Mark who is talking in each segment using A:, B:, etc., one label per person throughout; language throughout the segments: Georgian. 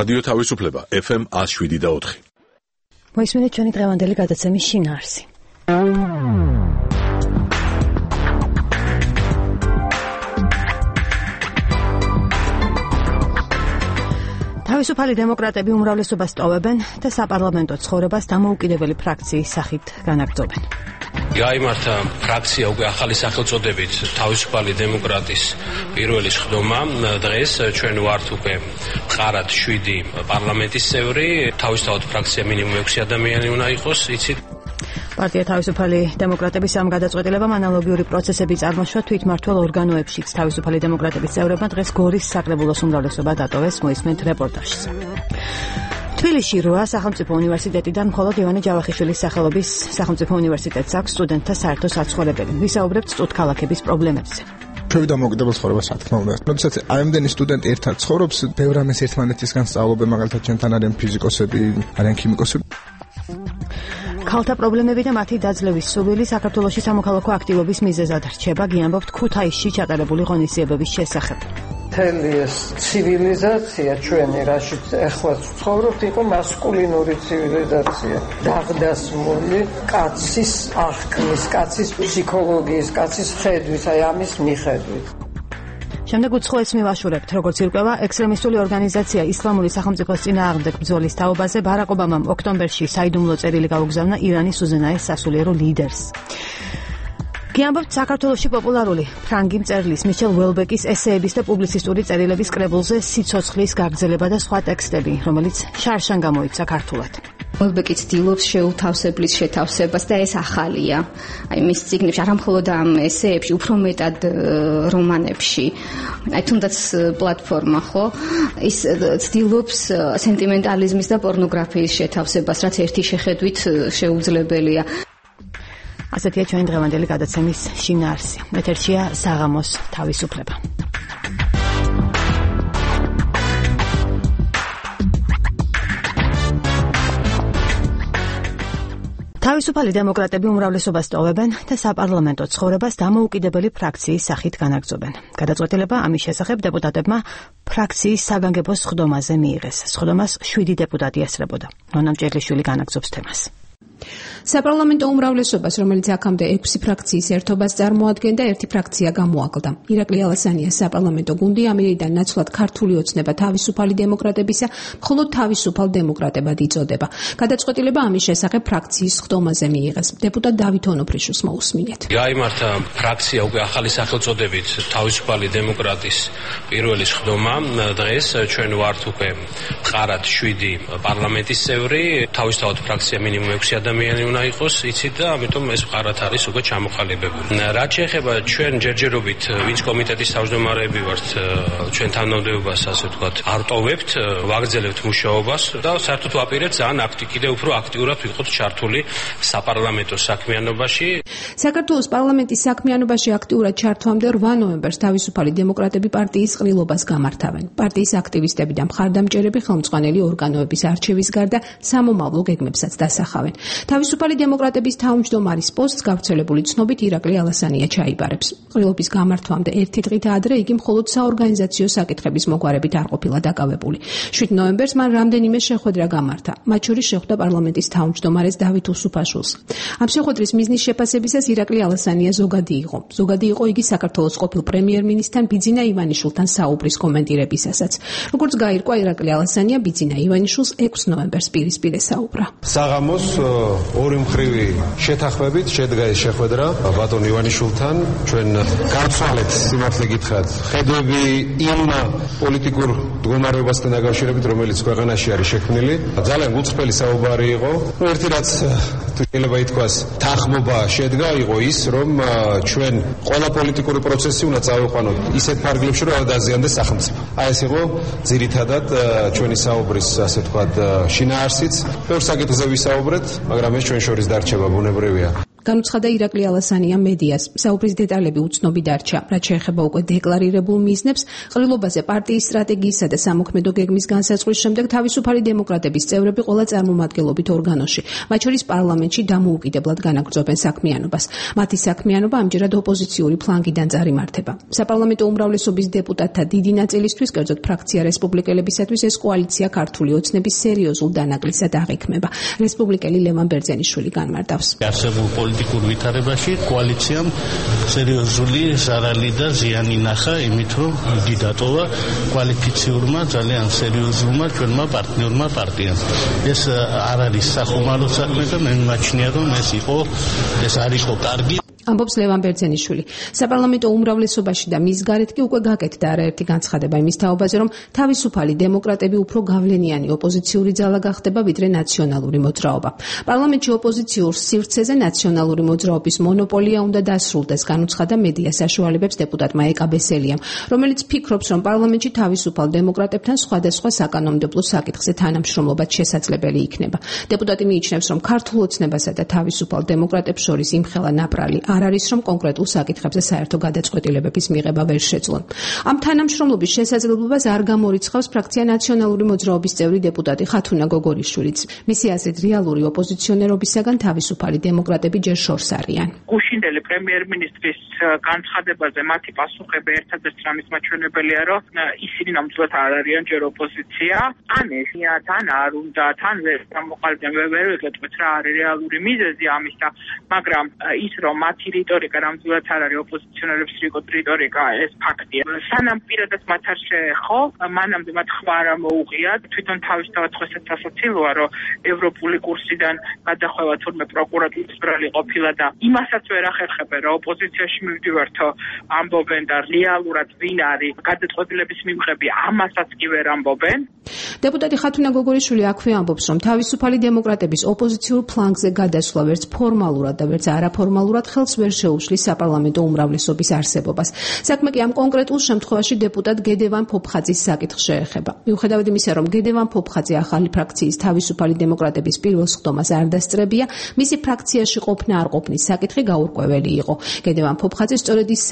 A: რადიო თავისუფლება FM 107.4.
B: მოისმინეთ ჩვენი დღევანდელი გადაცემის შინაარსი. თავისუფალი დემოკრატები უმრავლესობას ტოვებენ და საპარლამენტო ცხოვრებას დამოუკიდებელი ფრაქციის სახით განაგრძობენ.
C: გაიმართა ფრაქცია უკვე ახალი სახელწოდებით თავისუფალი დემოკრატის პირველი სხდომა. დღეს ჩვენ ვართ უკვე მყარად 7 პარლამენტის წევრი. თავისთავად ფრაქცია მინიმუმ 6 ადამიანი უნდა იყოს, იცით.
B: პარტია თავისუფალი დემოკრატების ამ გადაწყვეტილებამ ანალოგიური პროცესები წარმოშვა თვითმმართველ ორგანოებშიც. თავისუფალი დემოკრატების წევრებმა დღეს გორის საკრებულოს უმრავლესობა დატოვეს, მოისმენთ რეპორტაჟს. თბილისში 8 სახელმწიფო უნივერსიტეტიდან მხოლოდ ივანე ჯავახიშვილის სახელობის სახელმწიფო უნივერსიტეტს აქვს სტუდენტთა საერთო საცხოვრებელი. ვისაუბრებთ სტუდქალაქების პრობლემებზე.
D: ჩვენ დამოუკიდებელ ცხოვრებას, რა თქმა უნდა. როდესაც ამდენი სტუდენტი ერთად ცხოვრობს, ბევრ ამას ერთმანეთისგან სწავლობენ, მაგალითად ჩვენთან არიან ფიზიკოსები, არიან ქიმიკოსები. ქალთა პრობლემები და მათი დაძლევის სურვილი საქართველოში სამოქალაქო აქტივობის მიზეზად რჩება, გიამბობთ ქუთაისში ჩატარებული ღონისძიებების შესახებ.
E: მთელი ეს ცივილიზაცია ჩვენი, რაშიც ახლა ცხოვრობთ, იყო მასკულინური ცივილიზაცია. დაღდასმული კაცის აღქმის, კაცის ფსიქოლოგიის, კაცის ხედვის, აი ამის მიხედვით.
B: შემდეგ უცხოეთს მივაშურებთ, როგორც ირკვევა ექსტრემისტული ორგანიზაცია ისლამური სახელმწიფოს წინააღმდეგ ბრძოლის თაობაზე ბარაკ ობამამ ოქტომბერში საიდუმლო წერილი გაუგზავნა ირანის უზენაეს სასულიერო ლიდერს. გიამბობთ საქართველოში პოპულარული ფრანგი მწერლის მიშელ უელბეკის ესეების და პუბლიცისტური წერილების კრებულზე სიცოცხლის გაგრძელება და სხვა ტექსტები, რომელიც შარშან გამოიცა ქართულად.
F: უელბეკი ცდილობს შეუთავსებლის შეთავსებას და ეს ახალია. აი მის წიგნებში, არა მხოლოდ ამ ესეებში, უფრო მეტად რომანებში. აი თუნდაც პლატფორმა, ხო? ის ცდილობს სენტიმენტალიზმის და პორნოგრაფიის შეთავსებას, რაც ერთი შეხედვით შეუძლებელია.
B: ასეთია ჩვენი დღევანდელი გადაცემის შინაარსი. ეთერშია საღამოს თავისუფლება. თავისუფალი დემოკრატები უმრავლესობას ტოვებენ და საპარლამენტო ცხოვრებას დამოუკიდებელი ფრაქციის სახით განაგრძობენ. გადაწყვეტილება ამის შესახებ დეპუტატებმა ფრაქციის საგანგებო სხდომაზე მიიღეს. სხდომას 7 დეპუტატი ესწრებოდა. ნონა მჭედლიშვილი განაგრძობს თემას.
G: საპარლამენტო უმრავლესობას, რომელიც აქამდე 6 ფრაქციის ერთობას წარმოადგენდა, ერთი ფრაქცია გამოაკლდა. ირაკლი ალასანიას საპარლამენტო გუნდი ამირიდან ნაცვლად ქართული ოცნება თავისუფალი დემოკრატებისა მხოლოდ თავისუფალ დემოკრატებად იწოდება. გადაწყვეტილება ამის შესახებ ფრაქციის სხდომაზე მიიღეს. დეპუტატ დავით ონოფრიშვილს მოусმინეთ.
C: გაიმართა ფრაქცია უკვე ახალი სახელწოდებით თავისუფალი დემოკრატის პირველი სხდომა. დღეს ჩვენ ვართ უკვე მყარად 7 პარლამენტის წევრი. თავისთავად ფრაქცია მინიმუმ 6 ადამიანი უნდა იყოს, იცით და ამიტომ ეს მყარად არის უკვე ჩამოყალიბებული. რაც შეეხება ჩვენ ჯერჯერობით ვინც კომიტეტის თავმჯდომარეები ვართ, ჩვენ თანამდებობას ასე ვთქვათ, არ ტოვებთ, ვაგრძელებთ მუშაობას და საერთოდ ვაპირებთ ძალიან კიდევ უფრო აქტიურად ვიყოთ ჩართული საპარლამენტო საქმიანობაში.
G: საქართველოს პარლამენტის საქმიანობაში აქტიურად ჩართვამდე 8 ნოემბერს თავისუფალი დემოკრატები პარტიის ყრილობას გამართავენ. პარტიის აქტივისტები და მხარდამჭერები ხელმძღვანელი ორგანოების არჩევის გარდა სამომავლო გეგმებსაც დასახავენ. თავისუფალი დემოკრატების თავმჯდომარის პოსტს გავრცელებული ცნობით ირაკლი ალასანია ჩაიბარებს. ყრილობის გამართვამდე ერთი დღით ადრე იგი მხოლოდ საორგანიზაციო საკითხების მოგვარებით არ ყოფილა დაკავებული. 7 ნოემბერს მან რამდენიმე შეხვედრა გამართა. მათ შორის შეხვდა პარლამენტის თავმჯდომარეს დავით უსუფაშვილს. ამ შეხვედრის მიზნის შეფასებისას ირაკლი ალასანია ზოგადი იყო. ზოგადი იყო იგი საქართველოს ყოფილ პრემიერ-მინისტრთან ბიძინა ივანიშვილთან საუბრის კომენტირებისასაც. როგორც გაირკვა, ირაკლი ალასანია ბიძინა ივანიშვილს 6 ნოემბერს პირისპირ ესაუბრა.
H: საღამოს ორი მხრივი შეთანხმებით შედგა ეს შეხვედრა ბატონ ივანიშვილთან. ჩვენ გავცვალეთ სიმართლე გითხრათ ხედვები იმ პოლიტიკურ მდგომარეობასთან დაკავშირებით, რომელიც ქვეყანაში არის შექმნილი. ძალიან გულწრფელი საუბარი იყო. ერთი რაც თუ შეიძლება ითქვას თანხმობა შედგა იყო ის, რომ ჩვენ ყველა პოლიტიკური პროცესი უნდა წავიყვანოთ ისეთ ფარგლებში, რომ არ დაზიანდეს სახელმწიფო. აი ეს იყო ძირითადად ჩვენი საუბრის ასე ვთქვათ შინაარსიც. ბევრ საკითხზე ვისაუბრეთ, მაგრამ ეს ჩვენ შორის დარჩება ბუნებრივია.
G: განუცხადა ირაკლი ალასანიამ მედიას. საუბრის დეტალები უცნობი დარჩა, რაც შეეხება უკვე დეკლარირებულ მიზნებს, ყრილობაზე პარტიის სტრატეგიისა და სამოქმედო გეგმის განსაზღვრის შემდეგ თავისუფალი დემოკრატების წევრები ყველა წარმომადგენლობით ორგანოში, მათ შორის პარლამენტში დამოუკიდებლად განაგრძობენ საქმიანობას. მათი საქმიანობა ამჯერად ოპოზიციური ფლანგიდან წარიმართება. საპარლამენტო უმრავლესობის დეპუტატთა დიდი ნაწილისთვის, კერძოდ ფრაქცია რესპუბლიკელებისათვის, ეს კოალიცია ქართული ოცნების სერიოზულ დანაკლისად აღიქმება. რესპუბლიკელი ლევან ბერძენიშვილი განმარტავს.
I: პოლიტიკურ ვითარებაში კოალიციამ სერიოზული ზარალი და ზიანი ნახა, იმით რომ იგი დატოვა კვალიფიციურმა, ძალიან სერიოზულმა ჩვენმა პარტნიორმა პარტიამ. ეს არ არის სახუმარო საქმე და მე მიმაჩნია, რომ ეს არ იყო კარგი.
G: ამბობს ლევან ბერძენიშვილი. საპარლამენტო უმრავლესობაში და მის გარეთ კი უკვე გაკეთდა არაერთი განცხადება იმის თაობაზე, რომ თავისუფალი დემოკრატები უფრო გავლენიანი ოპოზიციური ძალა გახდება, ვიდრე ნაციონალური მოძრაობა. პარლამენტში ოპოზიციურ სივრცეზე ნაციონალური მოძრაობის მონოპოლია უნდა დასრულდეს, განუცხადა მედია საშუალებებს დეპუტატმა ეკა ბესელიამ, რომელიც ფიქრობს, რომ პარლამენტში თავისუფალ დემოკრატებთან სხვადასხვა საკანონმდებლო საკითხზე თანამშრომლობაც შესაძლებელი იქნება. დეპუტატი მიიჩნევს, რომ ქართულ ოცნებასა და თავისუფალ დემოკრატებს შორის იმხელა ნაპრალი არ არის, რომ კონკრეტულ საკითხებზე საერთო გადაწყვეტილებების მიღება ვერ შეძლონ. ამ თანამშრომლობის შესაძლებლობას არ გამორიცხავს ფრაქცია ნაციონალური მოძრაობის წევრი დეპუტატი ხათუნა გოგორიშვილიც. მისი აზრით, რეალური ოპოზიციონერობისაგან თავისუფალი დემოკრატები ჯერ შორს არიან.
J: გუშინდელი პრემიერ-მინისტრის განცხადებაზე მათი პასუხები ერთადერთ რამის მაჩვენებელია, რომ ისინი ნამდვილად არ არიან ჯერ ოპოზიცია, თან ესია, თან არ უნდა, თან ვერ გამოყალიბდნენ, ვერ ვეღებთ რა არის რეალური მიზეზი ამისა, მაგრამ ის რომ მათი რიტორიკა ნამდვილად არ არის ოპოზიციონერების რიტორიკა, ეს ფაქტია. სანამ პირადად მათ არ შეეხო, მანამდე მათ ხმა არ მოუღიათ, თვითონ თავისთავად ხოსაც ასაცილოა, რომ ევროპული კურსიდან გადახვევა თურმე პროკურატურის ბრალი ყოფილა და იმასაც ვერ ახერხებენ, რომ ოპოზიციაში მივდივართო ამბობენ და რეალურად ვინ არის გადაწყვეტილების მიმღები, ამასაც კი ვერ ამბობენ.
G: დეპუტატი ხათუნა გოგორიშვილი აქვე ამბობს, რომ თავისუფალი დემოკრატების ოპოზიციურ ფლანგზე გადასვლა ვერც ფორმალურად და ვერც არაფორმალურად ხელს ვერ შეუშლის საპარლამენტო უმრავლესობის არსებობას. საქმე კი ამ კონკრეტულ შემთხვევაში დეპუტატ გედევან ფოფხაძის საკითხს შეეხება. მიუხედავად იმისა, რომ გედევან ფოფხაძე ახალი ფრაქციის თავისუფალი დემოკრატების პირველ სხდომას არ დასწრებია, მისი ფრაქციაში ყოფნა არ ყოფნის საკითხი გაურკვეველი იყო. გედევან ფოფხაძე სწორედ ის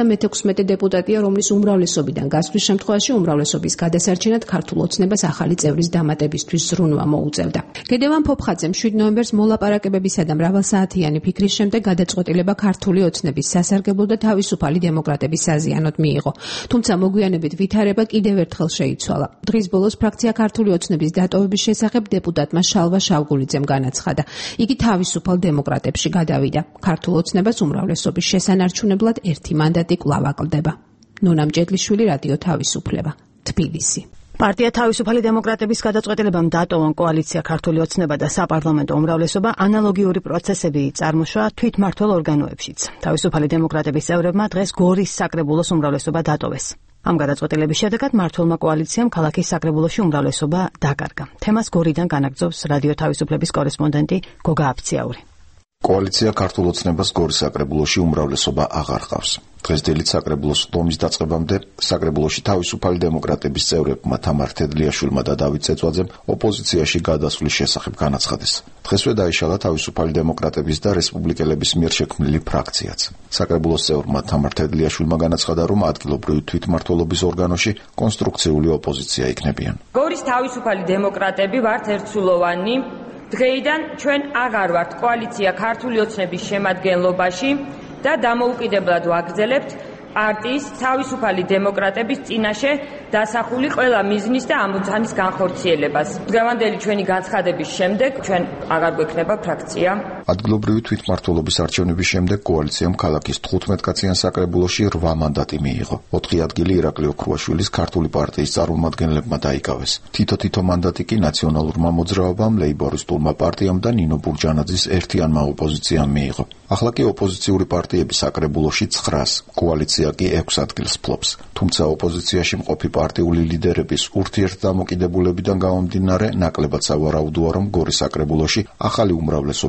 G: 76 დეპუტატია, რომლის უმრავლესობიდან გასვლის შემთხვევაში უმრავლესობის გადასარჩენად ქართულ ოცნებას ახალი წევრის დამატებისთვის ზრუნვა მოუწევდა. გედევან ფოფხაძემ 7 ნოემბერს მოლაპარაკებებისა და მრავალსაათიანი ფიქრის შემდეგ გადაწყვეტილება ქართული ოცნების სასარგებლო და თავისუფალი დემოკრატების საზიანოდ მიიღო. თუმცა მოგვიანებით ვითარება კიდევ ერთხელ შეიცვალა. დღის ბოლოს ფრაქცია ქართული ოცნების დატოვების შესახებ დეპუტატმა შალვა შავგულიძემ განაცხადა. იგი თავისუფალ დემოკრატებში გადავიდა. ქართულ ოცნებას უმრავლესობის შესანარჩუნებლად ერთი მანდატი კვლავ აკლდება. ნონა მჭედლიშვილი, რადიო თავისუფლება, თბილისი.
B: პარტია თავისუფალი დემოკრატების გადაწყვეტილებამ დატოვან კოალიცია ქართული ოცნება და საპარლამენტო უმრავლესობა ანალოგიური პროცესები წარმოშვა თვითმმართველ ორგანოებშიც. თავისუფალი დემოკრატების წევრებმა დღეს გორის საკრებულოს უმრავლესობა დატოვეს. ამ გადაწყვეტილების შედეგად მმართველმა კოალიციამ ქალაქის საკრებულოში უმრავლესობა დაკარგა. თემას გორიდან განაგრძობს რადიო თავისუფლების კორესპონდენტი გოგა აფციაური.
K: კოალიცია ქართულ ოცნებას გორის საკრებულოში უმრავლესობა აღარ ყავს. დღეს დილით საკრებულოს სხდომის დაწყებამდე საკრებულოში თავისუფალი დემოკრატების წევრებმა თამარ თედლიაშვილმა და დავით წეწვაძემ ოპოზიციაში გადასვლის შესახებ განაცხადეს. დღესვე დაიშალა თავისუფალი დემოკრატების და რესპუბლიკელების მიერ შექმნილი ფრაქციაც. საკრებულოს წევრმა თამარ თედლიაშვილმა განაცხადა, რომ ადგილობრივი თვითმმართველობის ორგანოში კონსტრუქციული ოპოზიცია იქნებიან.
L: გორის თავისუფალი დემოკრატები ვართ ერთსულოვანი. დღეიდან ჩვენ აღარ ვართ კოალიცია ქართული ოცნების შემადგენლობაში და დამოუკიდებლად ვაგრძელებთ პარტიის თავისუფალი დემოკრატების წინაშე დასახული ყველა მიზნის და ამოცანის განხორციელებას. დღევანდელი ჩვენი განცხადების შემდეგ ჩვენ აღარ გვექნება ფრაქცია.
K: ადგილობრივი თვითმმართველობის არჩევნების შემდეგ კოალიციამ ქალაქის 15-კაციან საკრებულოში 8 მანდატი მიიღო. 4 ადგილი ირაკლი ოქრუაშვილის ქართული პარტიის წარმომადგენლებმა დაიკავეს. თითო მანდატი კი ნაციონალურმა მოძრაობამ, ლეიბორისტულმა პარტიამ და ნინო ბურჯანაძის ერთიანმა ოპოზიციამ მიიღო. ახლა კი ოპოზიციური პარტიები საკრებულოში 9-ს, კოალიცია კი 6 ადგილს ფლობს. თუმცა ოპოზიციაში მყოფი პარტიული ლიდერების ურთიერთდამოკიდებულებიდან გამომდინარე, ნაკლებად სავარაუდოა, რომ გორის საკრებულოში ახალი უმრავლესობა შეიქმნება.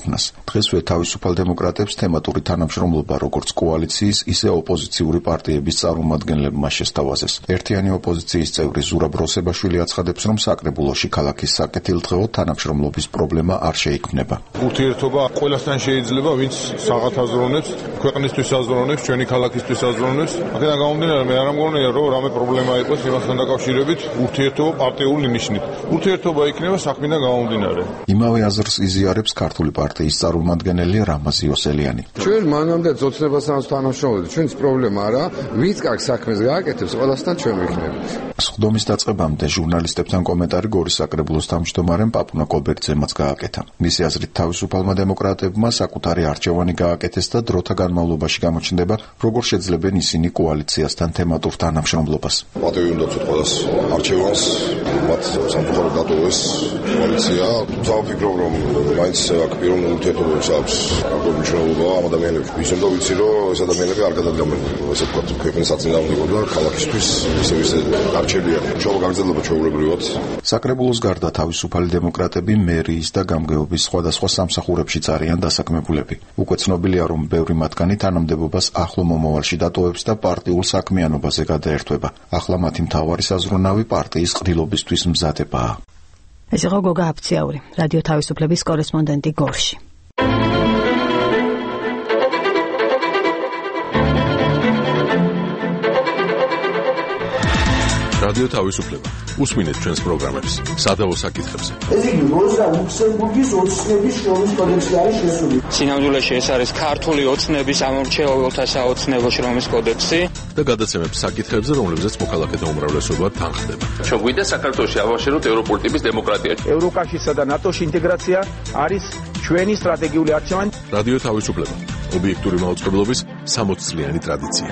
K: შექმნას. დღესვე თავისუფალ დემოკრატებს თემატური თანამშრომლობა როგორც კოალიციის, ისე ოპოზიციური პარტიების წარმომადგენლებმა შესთავაზეს. ერთიანი ოპოზიციის წევრი ზურაბ როსებაშვილი აცხადებს, რომ საკრებულოში ქალაქის საკეთილდღეო თანამშრომლობის პრობლემა არ შეიქმნება.
M: ურთიერთობა ყველასთან შეიძლება, ვინც საღათ აზროვნებს, ქვეყნისთვის აზროვნებს, ჩვენი ქალაქისთვის აზროვნებს. აქედან გამომდინარე, მე არ ამგონია, რომ რამე პრობლემა იყოს იმასთან დაკავშირებით ურთიერთობა პარტიული ნიშნით. ურთიერთობა იქნება საქმიდან გამომდინარე.
K: იმავე აზრს იზიარებს ქართული პარტიის წარმომადგენელი რამაზ იოსელიანი.
N: ჩვენ მანამდე ძოცნებასთან თანამშრომლობთ. ჩვენს პრობლემა არა, ვინც კარგ საქმეს გააკეთებს, ყველასთან ჩვენ ვიქნებით.
K: სხდომის დაწყებამდე ჟურნალისტებთან კომენტარი გორის საკრებულოს თავმჯდომარემ პაპუნა კოლბერტზემაც გააკეთა. მისი აზრით, თავისუფალმა დემოკრატებმა საკუთარი არჩევანი გააკეთეს და დროთა განმავლობაში გამოჩნდება, როგორ შეძლებენ ისინი კოალიციასთან თემატურ თანამშრომლობას.
O: პატივი უნდა ვთქვათ ყველას არჩევანს, მათ სამწუხაროდ დატოვეს კოალიცია. ვფიქრობ, რომ მაინც აქ პიროვნულ ურთიერთობებს აქვს კარგი მნიშვნელობა ამ ადამიანებს. ისე ვიცი, რომ ეს ადამიანები არ გადადგამენ, ესე ვთქვათ, ქვეყნის საწინააღმდეგო და ქალაქისთვის ისე არჩევიან. შუა გაგრძელდება ჩვეულებრივად.
K: საკრებულოს გარდა თავისუფალი დემოკრატები მერიის და გამგეობის სხვადასხვა სამსახურებშიც არიან დასაქმებულები. უკვე ცნობილია, რომ ბევრი მათგანი თანამდებობას ახლო მომავალში დატოვებს და პარტიულ საქმიანობაზე გადაერთვება. ახლა მათი მთავარი საზრუნავი პარტიის ყრილობისთვის მზადებაა.
B: ეს იყო გოგა აფციაური, რადიო თავისუფლების კორესპონდენტი გორში.
A: რადიო თავისუფლება. უსმინეთ ჩვენს პროგრამებს სადავო საკითხებზე.
P: ეს იგი როზა ლუქსემბურგის ოცნების შრომის კოდექსი არის შესული.
Q: სინამდვილეში ეს არის ქართული ოცნების ამორჩეულთა საოცნებო შრომის კოდექსი
A: და გადაცემებს საკითხებზე, რომლებზეც მოქალაქეთა უმრავლესობა თანხდება.
R: ჩვენ გვინდა საქართველოში ავაშენოთ ევროპული ტიპის დემოკრატია.
S: ევროკავშირსა და ნატოში ინტეგრაცია არის ჩვენი სტრატეგიული არჩევანი.
A: რადიო თავისუფლება. ობიექტური მაუწყებლობის 60 წლიანი ტრადიცია.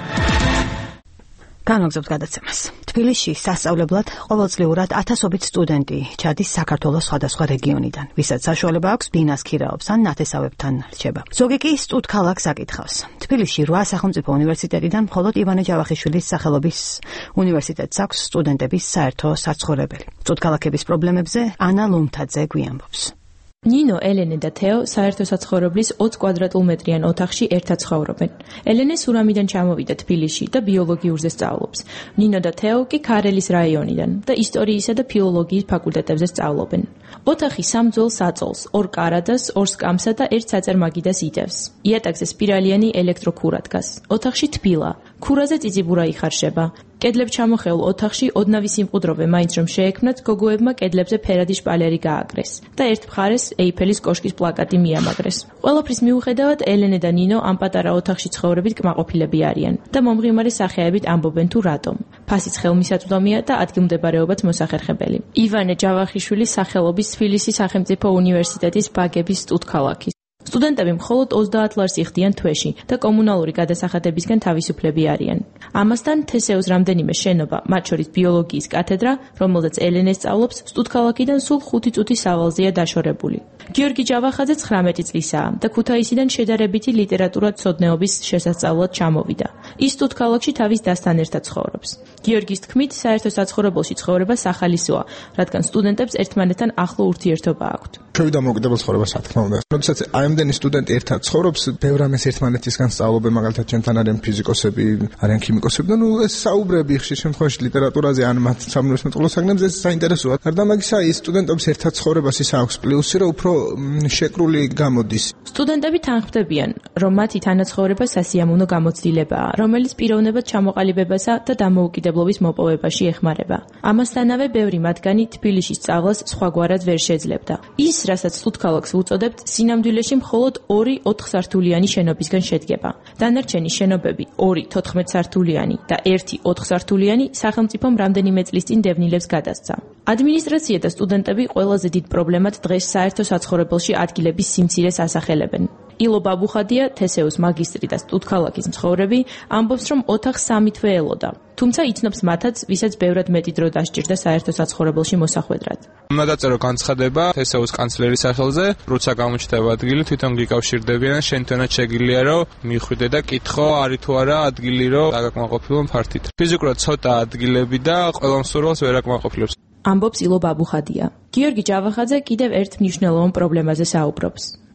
B: განვაგრძობთ გადაცემას. თბილისში სასწავლებლად ყოველწლიურად ათასობით სტუდენტი ჩადის საქართველოს სხვადასხვა რეგიონიდან, ვისაც საშუალება აქვს ბინას ქირაობს ან ნათესავებთან რჩება. ზოგი კი სტუდქალაქს აკითხავს. თბილისში 8 სახელმწიფო უნივერსიტეტიდან მხოლოდ ივანე ჯავახიშვილის სახელობის უნივერსიტეტს აქვს სტუდენტების საერთო საცხოვრებელი. სტუდქალაქების პრობლემებზე ანა ლუმთაძე გვიამბობს.
T: ნინო, ელენე და თეო საერთო საცხოვრებლის 20 კვადრატულმეტრიან ოთახში ერთად ცხოვრობენ. ელენე სურამიდან ჩამოვიდა თბილისში და ბიოლოგიურზე სწავლობს. ნინო და თეო კი ქარელის რაიონიდან და ისტორიისა და ფილოლოგიის ფაკულტეტებზე სწავლობენ. ოთახი 3 ძველ საწოლს, 2 კარადას, 2 სკამსა და 1 საწერ მაგიდას იდევს. იატაკზე სპირალიანი ელექტროქურა დგას. ოთახში თბილა. ქურაზე წიწიბურა იხარშება. კედლებ ჩამოხეულ ოთახში ოდნავი სიმყუდროვე მაინც რომ შეექმნათ, გოგოებმა კედლებზე ფერადი შპალერი გააკრეს და ერთ მხარეს ეიფელის კოშკის პლაკატი მიამაგრეს. ყველაფრის მიუხედავად, ელენე და ნინო ამ პატარა ოთახში ცხოვრებით კმაყოფილები არიან და მომღიმარი სახეებით ამბობენ თუ რატომ. ფასიც ხელმისაწვდომია და ადგილმდებარეობაც მოსახერხებელი. ივანე ჯავახიშვილის სახელობის თბილისის სახელმწიფო უნივერსიტეტის ბაგების სტუდქალაქი. სტუდენტები მხოლოდ 30 ლარს იხდიან თვეში და კომუნალური გადასახადებისგან თავისუფლები არიან. ამასთან თესეუს რამდენიმე შენობა, მათ შორის ბიოლოგიის კათედრა, რომელზეც ელენე სწავლობს, სტუდქალაქიდან სულ 5 წუთის სავალზეა დაშორებული. გიორგი ჯავახაძე 19 წლისაა და ქუთაისიდან შედარებითი ლიტერატურათმცოდნეობის შესასწავლად ჩამოვიდა. ის სტუდქალაქში თავის დასთან ერთად ცხოვრობს. გიორგის თქმით, საერთო საცხოვრებელში ცხოვრება სახალისოა, რადგან სტუდენტებს ერთმანეთთან ახლო ურთიერთობა აქვთ.
D: შევიდა მოკიდებელ ცხოვრებას, რა თქმა უნდა. როდესაც ამდენი სტუდენტი ერთად ცხოვრობს, ბევრ ამას ერთმანეთისგან სწავლობენ, მაგალითად ჩვენთან არიან ფიზიკოსები, არიან ქიმიკოსები და ეს საუბრები ხშირ შემთხვევაში ლიტერატურაზე ან მათ სამეცნიერო საგნებზე ეს საინტერესოა. გარდა ამისა, ის სტუდენტების ერთად ცხოვრებას ის აქვს პლუსი, რომ უფრო შეკრული გამოდის.
T: სტუდენტები თანხმდებიან, რომ მათი თანაცხოვრება სასიამოვნო გამოცდილებაა, რომელიც პიროვნებად ჩამოყალიბებასა და დამოუკიდებლობის მოპოვებაში ეხმარება. ამასთანავე, ბევრი მათგანი თბილისში სწავლას სხვაგვარად ვერ შეძლებდა. ის, რასაც სტუდქალაქს უწოდებთ, სინამდვილეში მხოლოდ 2 4-სართულიანი შენობისგან შედგება. დანარჩენი შენობები 2 14-სართულიანი და 1 4-სართულიანი სახელმწიფომ რამდენიმე წლის წინ დევნილებს გადასცა. ადმინისტრაცია და სტუდენტები ყველაზე დიდ პრობლემად დღეს საერთო საცხოვრებელში ადგილების სიმცირეს ასახელებენ. ილო ბაბუხადია, თესეუს მაგისტრი და სტუდქალაქის მცხოვრები, ამბობს, რომ ოთახს 3 თვე ელოდა. თუმცა იცნობს მათაც, ვისაც ბევრად მეტი დრო დასჭირდა საერთო საცხოვრებელში მოსახვედრად.
U: უნდა დაწერო განცხადება თესეუს კანცლერის სახელზე, როცა გამოჩნდება ადგილი, თვითონ გიკავშირდებიან, შენ თვითონაც შეგიძლია რომ მიხვიდე და კითხო, არის თუ არა ადგილი რომ დაგაკმაყოფილონ ფართით. ფიზიკურად ცოტა ადგილები და ყველა მსურველს ვერ აკმაყოფილებს.
T: ამბობს ილო ბაბუხადია. გიორგი ჯავახაძე კიდევ ერთ მნიშვნელოვან პრობლემაზე საუბრობს.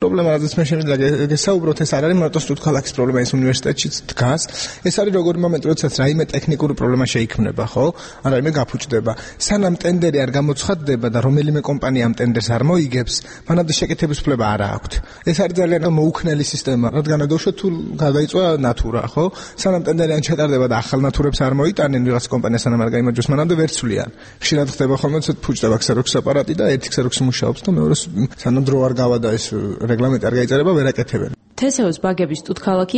D: პრობლემა რაზეც მე შემიძლია გესაუბროთ, ეს არ არის მარტო სტუდქალაქის პრობლემა, ეს უნივერსიტეტშიც დგას. ეს არის როგორი მომენტი, როდესაც რაიმე ტექნიკური პრობლემა შეიქმნება, ხო? ან რაიმე გაფუჭდება. სანამ ტენდერი არ გამოცხადდება და რომელიმე კომპანია ამ ტენდერს არ მოიგებს, მანამდე შეკეთების უფლება არ აქვს. ეს არის ძალიან მოუქნელი სისტემა, რადგან დაშოთ თუ გადაიწვა ნატურა, ხო? სანამ ტენდერი არ ჩატარდება და ახალ ნატურებს არ მოიტანენ ვიღაც კომპანია სანამ არ გაიმარჯვოს, მანამდე ვერ ცვლიან. ხშირად ხდება ხოლმე ცოტ ფუჭდება ქსეროქს აპარატი და ერთი ქსეროქსი მუშაობს და მეორეს სანამ დრო არ გავა და ეს რეგლამენტი არ გაიწერება, ვერ აკეთებენ.
T: თესეუს ბაგების სტუდქალაქი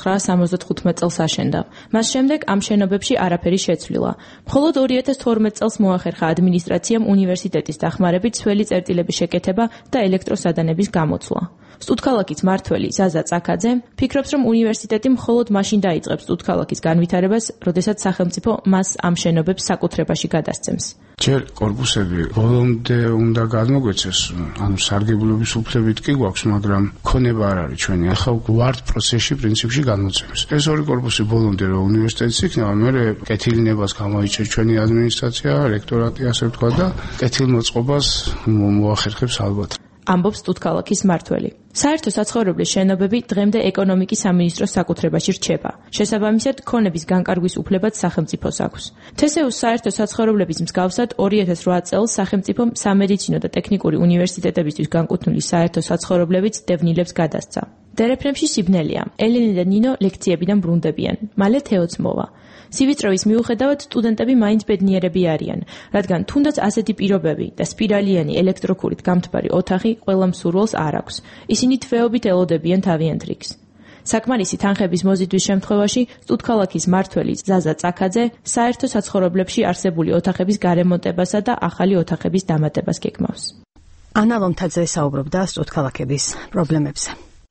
T: 1975 წელს აშენდა. მას შემდეგ ამ შენობებში არაფერი შეცვლილა. მხოლოდ 2012 წელს მოახერხა ადმინისტრაციამ უნივერსიტეტის დახმარებით სველი წერტილების შეკეთება და ელექტროსადანების გამოცვლა. სტუდქალაქის მმართველი ზაზა წაკაძე ფიქრობს, რომ უნივერსიტეტი მხოლოდ მაშინ დაიწყებს სტუდქალაქის განვითარებას, როდესაც სახელმწიფო მას ამ შენობებს საკუთრებაში გადასცემს.
E: ჯერ კორპუსები ბოლომდე უნდა გადმოგვეცეს, ანუ სარგებლობის უფლებით კი გვაქვს, მაგრამ ქონება არ არის ჩვენი. ახლა ვართ პროცესში პრინციპში გადმოცემის. ეს ორი კორპუსი ბოლომდე რომ უნივერსიტეტის იქნება, მერე კეთილინებას გამოიჭერს ჩვენი ადმინისტრაცია, რექტორატი, ასე ვთქვა და კეთილმოწყობას მოახერხებს ალბათ.
T: ამბობს სტუდქალაქის მმართველი. საერთო საცხოვრებლის შენობები დღემდე ეკონომიკის სამინისტროს საკუთრებაში რჩება. შესაბამისად, ქონების განკარგვის უფლებაც სახელმწიფოს აქვს. თესეუს საერთო საცხოვრებლების მსგავსად 2008 წელს სახელმწიფომ სამედიცინო და ტექნიკური უნივერსიტეტებისთვის განკუთვნილი საერთო საცხოვრებლებიც დევნილებს გადასცა. დერეფნებში სიბნელია. ელენე და ნინო ლექციებიდან ბრუნდებიან. მალე თეოც მოვა. სივიწროვის მიუხედავად სტუდენტები მაინც ბედნიერები არიან, რადგან თუნდაც ასეთი პირობები და სპირალიანი ელექტროქურით გამთბარი ოთახი ყველა მსურველს არ აქვს. ისინი თვეობით ელოდებიან თავიანთ რიგს. საკმარისი თანხების მოზიდვის შემთხვევაში სტუდქალაქის მმართველი ზაზა წაკაძე საერთო საცხოვრებლებში არსებული ოთახების გარემონტებასა და ახალი ოთახების დამატებას გეგმავს.
B: ანა ლომთაძე საუბრობდა სტუდქალაქების პრობლემებზე.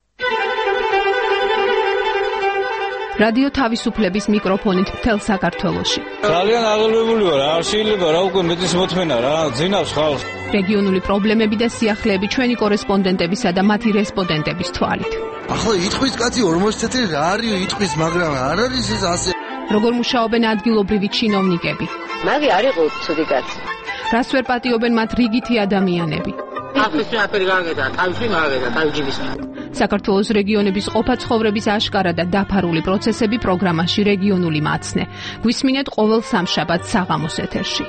G: რადიო თავისუფლების მიკროფონით მთელ საქართველოში.
Q: ძალიან აღელვებული ვარ, არ შეიძლება რა უკვე მეტის მოთმენა რა, ძინავს ხალხს.
G: რეგიონული პრობლემები და სიახლეები ჩვენი კორესპონდენტებისა და მათი რესპონდენტების თვალით.
V: ახლა იტყვის კაცი 40 წელი რა არის იტყვის, მაგრამ არ არის ეს ასე.
G: როგორ მუშაობენ ადგილობრივი ჩინოვნიკები?
W: მაგი არ იყო ცუდი კაცი.
G: რას ვერ პატიობენ მათ რიგითი ადამიანები?
W: ახლა შეაფერი გაგედა, თავში მაგედა, თავჯიბის.
G: საქართველოს რეგიონების ყოფა ცხოვრების აშკარა და დაფარული პროცესები პროგრამაში რეგიონული მაცნე. გვისმინეთ ყოველ სამშაბათს საღამოს ეთერში.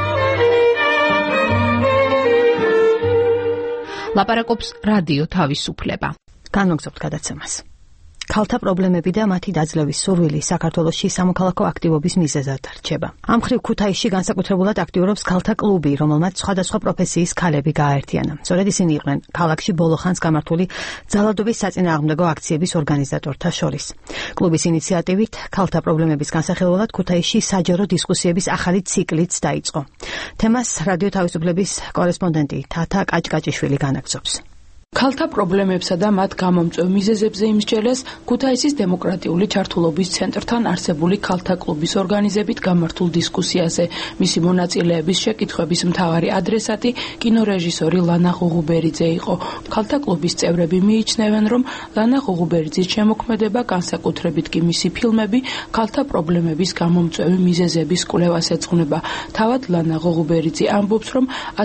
G: ლაპარაკობს რადიო თავისუფლება.
B: განვაგრძობთ გადაცემას. ქალთა პრობლემები და მათი დაძლევის სურვილი საქართველოში სამოქალაქო აქტივობის მიზეზად რჩება. ამ მხრივ ქუთაისში განსაკუთრებულად აქტიურობს ქალთა კლუბი, რომელმაც სხვადასხვა პროფესიის ქალები გააერთიანა. სწორედ ისინი იყვნენ ქალაქში ბოლო ხანს გამართული ძალადობის საწინააღმდეგო აქციების ორგანიზატორთა შორის. კლუბის ინიციატივით ქალთა პრობლემების განსახილველად ქუთაისში საჯარო დისკუსიების ახალი ციკლიც დაიწყო. თემას რადიო თავისუფლების კორესპონდენტი თათა კაჭკაჭიშვილი განაგრძობს.
X: ქალთა პრობლემებსა და მათ გამომწვევ მიზეზებზე იმსჯელეს ქუთაისის დემოკრატიული ჩართულობის ცენტრთან არსებული ქალთა კლუბის ორგანიზებით გამართულ დისკუსიაზე. მისი მონაწილეების შეკითხვების მთავარი ადრესატი კინორეჟისორი ლანა ღუღუბერიძე იყო. ქალთა კლუბის წევრები მიიჩნევენ, რომ ლანა ღუღუბერიძის შემოქმედება, განსაკუთრებით კი მისი ფილმები, ქალთა პრობლემების გამომწვევი მიზეზების კვლევას ეძღვნება. თავად ლანა ღუღუბერიძე ამბობს, რომ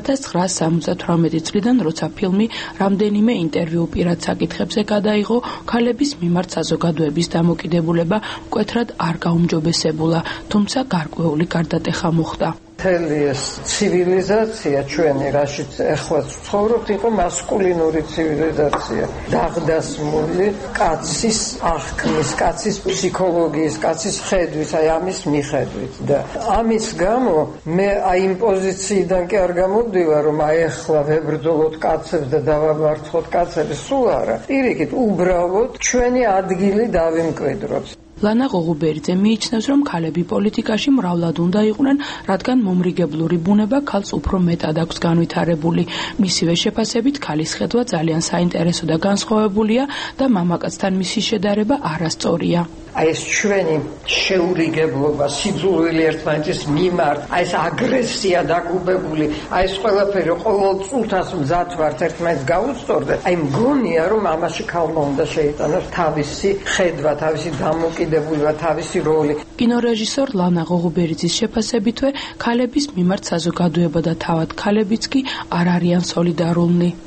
X: 1978 წლიდან, როცა ფილმი რამდენი ინტერვიუ პირად საკითხებზე გადაიღო, ქალების მიმართ საზოგადოების დამოკიდებულება მკვეთრად არ გაუმჯობესებულა, თუმცა გარკვეული გარდატეხა მოხდა.
Y: მთელი ეს ცივილიზაცია ჩვენი, რაშიც ახლა ცხოვრობთ, იყო მასკულინური ცივილიზაცია, დაღდასმული კაცის აღქმის, კაცის ფსიქოლოგიის, კაცის ხედვის, აი ამის მიხედვით და ამის გამო მე აი იმ პოზიციიდან კი არ გამოვდივარ, რომ აი ახლა ვებრძოლოთ კაცებს და დავამარცხოთ კაცებს, სულ არა. პირიქით, უბრალოდ ჩვენი ადგილი დავიმკვიდროთ.
X: ლანა ღუღუბერიძე მიიჩნევს, რომ ქალები პოლიტიკაში მრავლად უნდა იყვნენ, რადგან მომრიგებლური ბუნება ქალს უფრო მეტად აქვს განვითარებული. მისივე შეფასებით, ქალის ხედვა ძალიან საინტერესო და განსხვავებულია და მამაკაცთან მისი შედარება არასწორია.
Y: აი ეს ჩვენი შეურიგებლობა, სიძულვილი ერთმანეთის მიმართ, აი ეს აგრესია დაგუბებული, აი ეს ყველაფერი ყოველ წუთას მზად ვართ ერთმანეთს გაუსწორდეთ. აი მგონია, რომ ამაში ქალმა უნდა შეიტანოს თავისი ხედვა, თავისი დამოკიდებულება, თავისი როლი.
X: კინორეჟისორ ლანა ღუღუბერიძის შეფასებითვე, ქალების მიმართ საზოგადოება და თავად ქალებიც კი არ არიან სოლიდარულნი.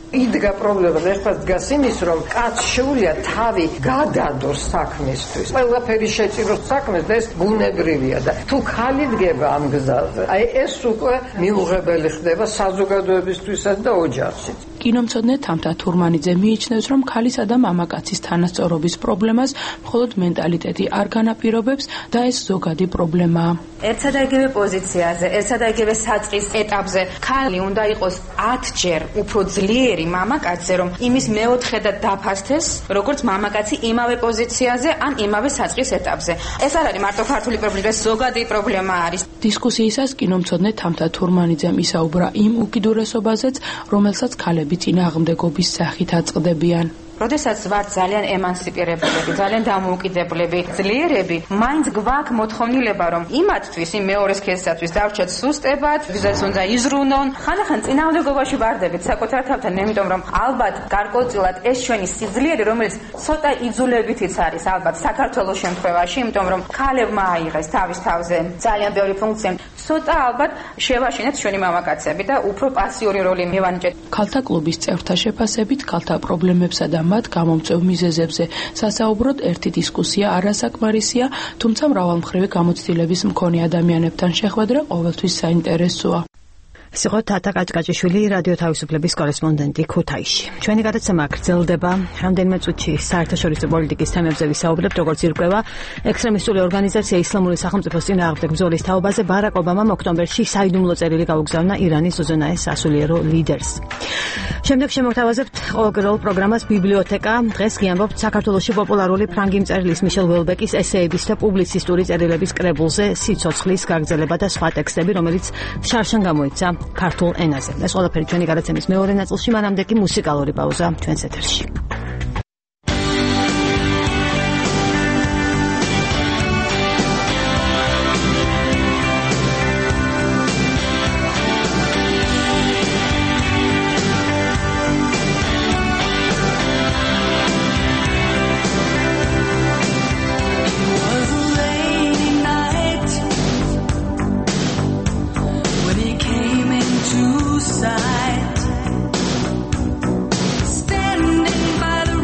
Y: იდგა პრობლემა ერთად დგას იმის, რომ კაცს შეუძლია თავი გადადოს საქმისთვის. ყველაფერი შეწიროს საქმეს და ეს ბუნებრივია და თუ ხალი დგება ამ გზაზე, აი ეს უკვე მიუღებელი ხდება საზოგადოებისთვისაც და ოჯახშიც.
X: კინომცოდნე თამთა თურმანიძე მიიჩნევს, რომ ქალისა და მამაკაცის თანასწორობის პრობლემას მხოლოდ მენტალიტეტი არ განაპირობებს და ეს ზოგადი პრობლემაა.
C: ერთსა და იგივე პოზიციაზე, ერთსა და იგივე საწყის ეტაპზე ქალი უნდა იყოს 10-ჯერ უფრო ძლიერი მამაკაცზე, რომ იმის მეოთხედად დაფასდეს, როგორც მამაკაცი იმავე პოზიციაზე ან იმავე საწყის ეტაპზე. ეს არ არის მარტო ქართული პრობლემა, ეს ზოგადი პრობლემა არის.
X: დისკუსიისას კინომცოდნე თამთა თურმანიძემ ისაუბრა იმ უკიდურესობაზეც, რომელსაც ქალები წინააღმდეგობის სახით აწყდებიან.
C: როდესაც ვართ ძალიან ემანსიპირებულები, ძალიან დამოუკიდებლები, ძლიერები, მაინც გვაქვს მოთხოვნილება, რომ იმათთვის, იმ მეორეს ქესისათვის დავრჩათ სუსტებად, ვიზაც უნდა იზრუნონ. ხანდახან წინააღმდეგობაში ვარდებით საკუთარ თავთან, იმიტომ რომ ალბათ გარკვეულწილად ეს ჩვენი სიძლიერე, რომელიც ცოტა იძულებითიც არის, ალბათ საქართველოს შემთხვევაში, იმიტომ რომ ქალებმა აიღეს თავის თავზე ძალიან ბევრი ფუნქცია. ცოტა ალბათ შევაშინეთ ჩვენი მამაკაცები და უფრო პასიური როლი მივანიჭეთ.
X: ქალთა კლუბის წევრთა შეფასებით, ქალთა პრობლემებსა და მათ გამომწვევ მიზეზებზე სასაუბროდ ერთი დისკუსია არასაკმარისია, თუმცა მრავალმხრივი გამოცდილების მქონე ადამიანებთან შეხვედრა ყოველთვის საინტერესოა.
B: სიყო თათა კაჭკაჭიშვილი რადიო თავისუფლების კორესპონდენტი ქუთაისში. ჩვენი გადაცემა გრძელდება. რამდენიმე წუთში საერთაშორისო პოლიტიკის თემებზე ვისაუბრებთ, როგორც ირკვევა ექსტრემისტული ორგანიზაცია ისლამური სახელმწიფოს წინააღმდეგ ბრძოლის თაობაზე ბარაკ ობამამ ოქტომბერში საიდუმლო წერილი გაუგზავნა ირანის უზენაეს სასულიერო ლიდერს. შემდეგ შემოგთავაზებთ ყოველდღიურ პროგრამას ბიბლიოთეკა. დღეს გიამბობთ საქართველოში პოპულარული ფრანგი მწერლის მიშელ ველბეკის ესეების და პუბლიცისტური წერილების კრებულზე სიცოცხლის გაგრძელება და სხვა ტექსტები, რომელიც შარშან გამოიცა ქართულ ენაზე. ეს ყველაფერი ჩვენი გადაცემის მეორე ნაწილში, მანამდე კი მუსიკალური პაუზა ჩვენს ეთერში.
F: Standing by the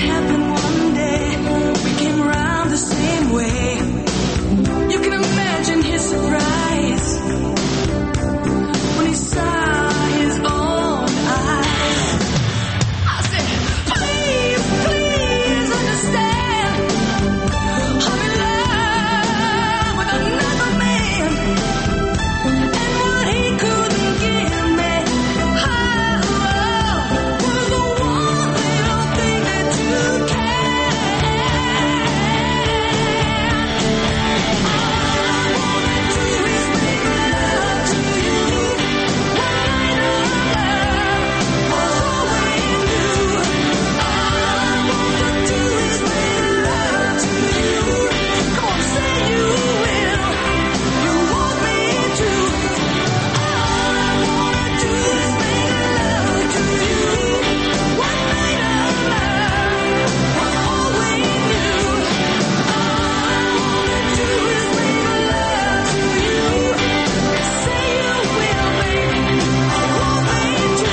F: happened one day. We came around the same way. You can imagine his surprise when he saw his own eyes. I said, please, please understand. I'm in love with another man. And what he couldn't give me, was the one little thing that you can. All I wanna do is make love to you. One night of love was all we knew. All I wanna do is make love to you. Come on, say you will. You want me to. All I wanna do is make love to you. One night of love was all we knew. All I wanna do is make love to you. Say you will, baby. You want me to.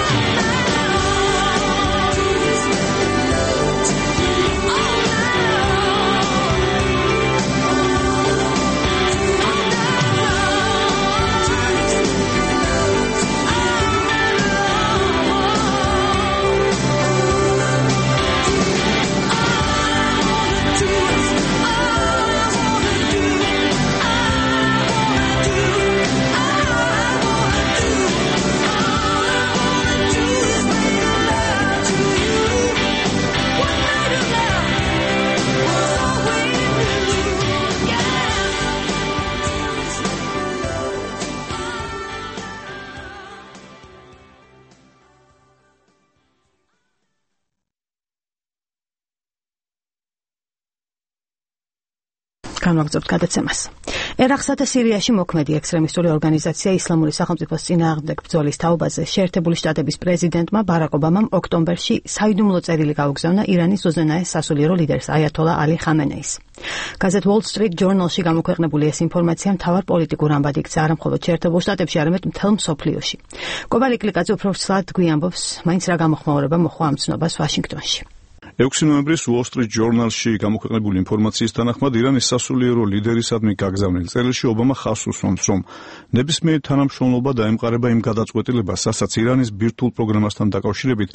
B: განვაგრძობთ გადაცემას. ერაყსა და სირიაში მოქმედი ექსტრემისტული ორგანიზაცია ისლამური სახელმწიფოს წინააღმდეგ ბრძოლის თაობაზე შეერთებული შტატების პრეზიდენტმა ბარაკ ობამამ ოქტომბერში საიდუმლო წერილი გაუგზავნა ირანის უზენაეს სასულიერო ლიდერს აიათოლა ალი ხამენეის. გაზეთ Wall Street Journal-ში გამოქვეყნებული ეს ინფორმაცია მთავარ პოლიტიკურ ამბად იქცა არა მხოლოდ შეერთებულ შტატებში, არამედ მთელ მსოფლიოში. კობალი კლიკაძე უფრო ცალად გვიამბობს, მაინც რა გამოხმაურება მოხდა ამ ცნობას ვაშინგტონში.
H: 6 ნოემბრის Wall Street Journal-ში გამოქვეყნებული ინფორმაციის თანახმად ირანის სასულიერო ლიდერისადმი გაგზავნილ წერილში ობამა ხაზს უსვამს, რომ ნებისმიერი თანამშრომლობა დაემყარება იმ გადაწყვეტილებას, რასაც ირანის ბირთვულ პროგრამასთან დაკავშირებით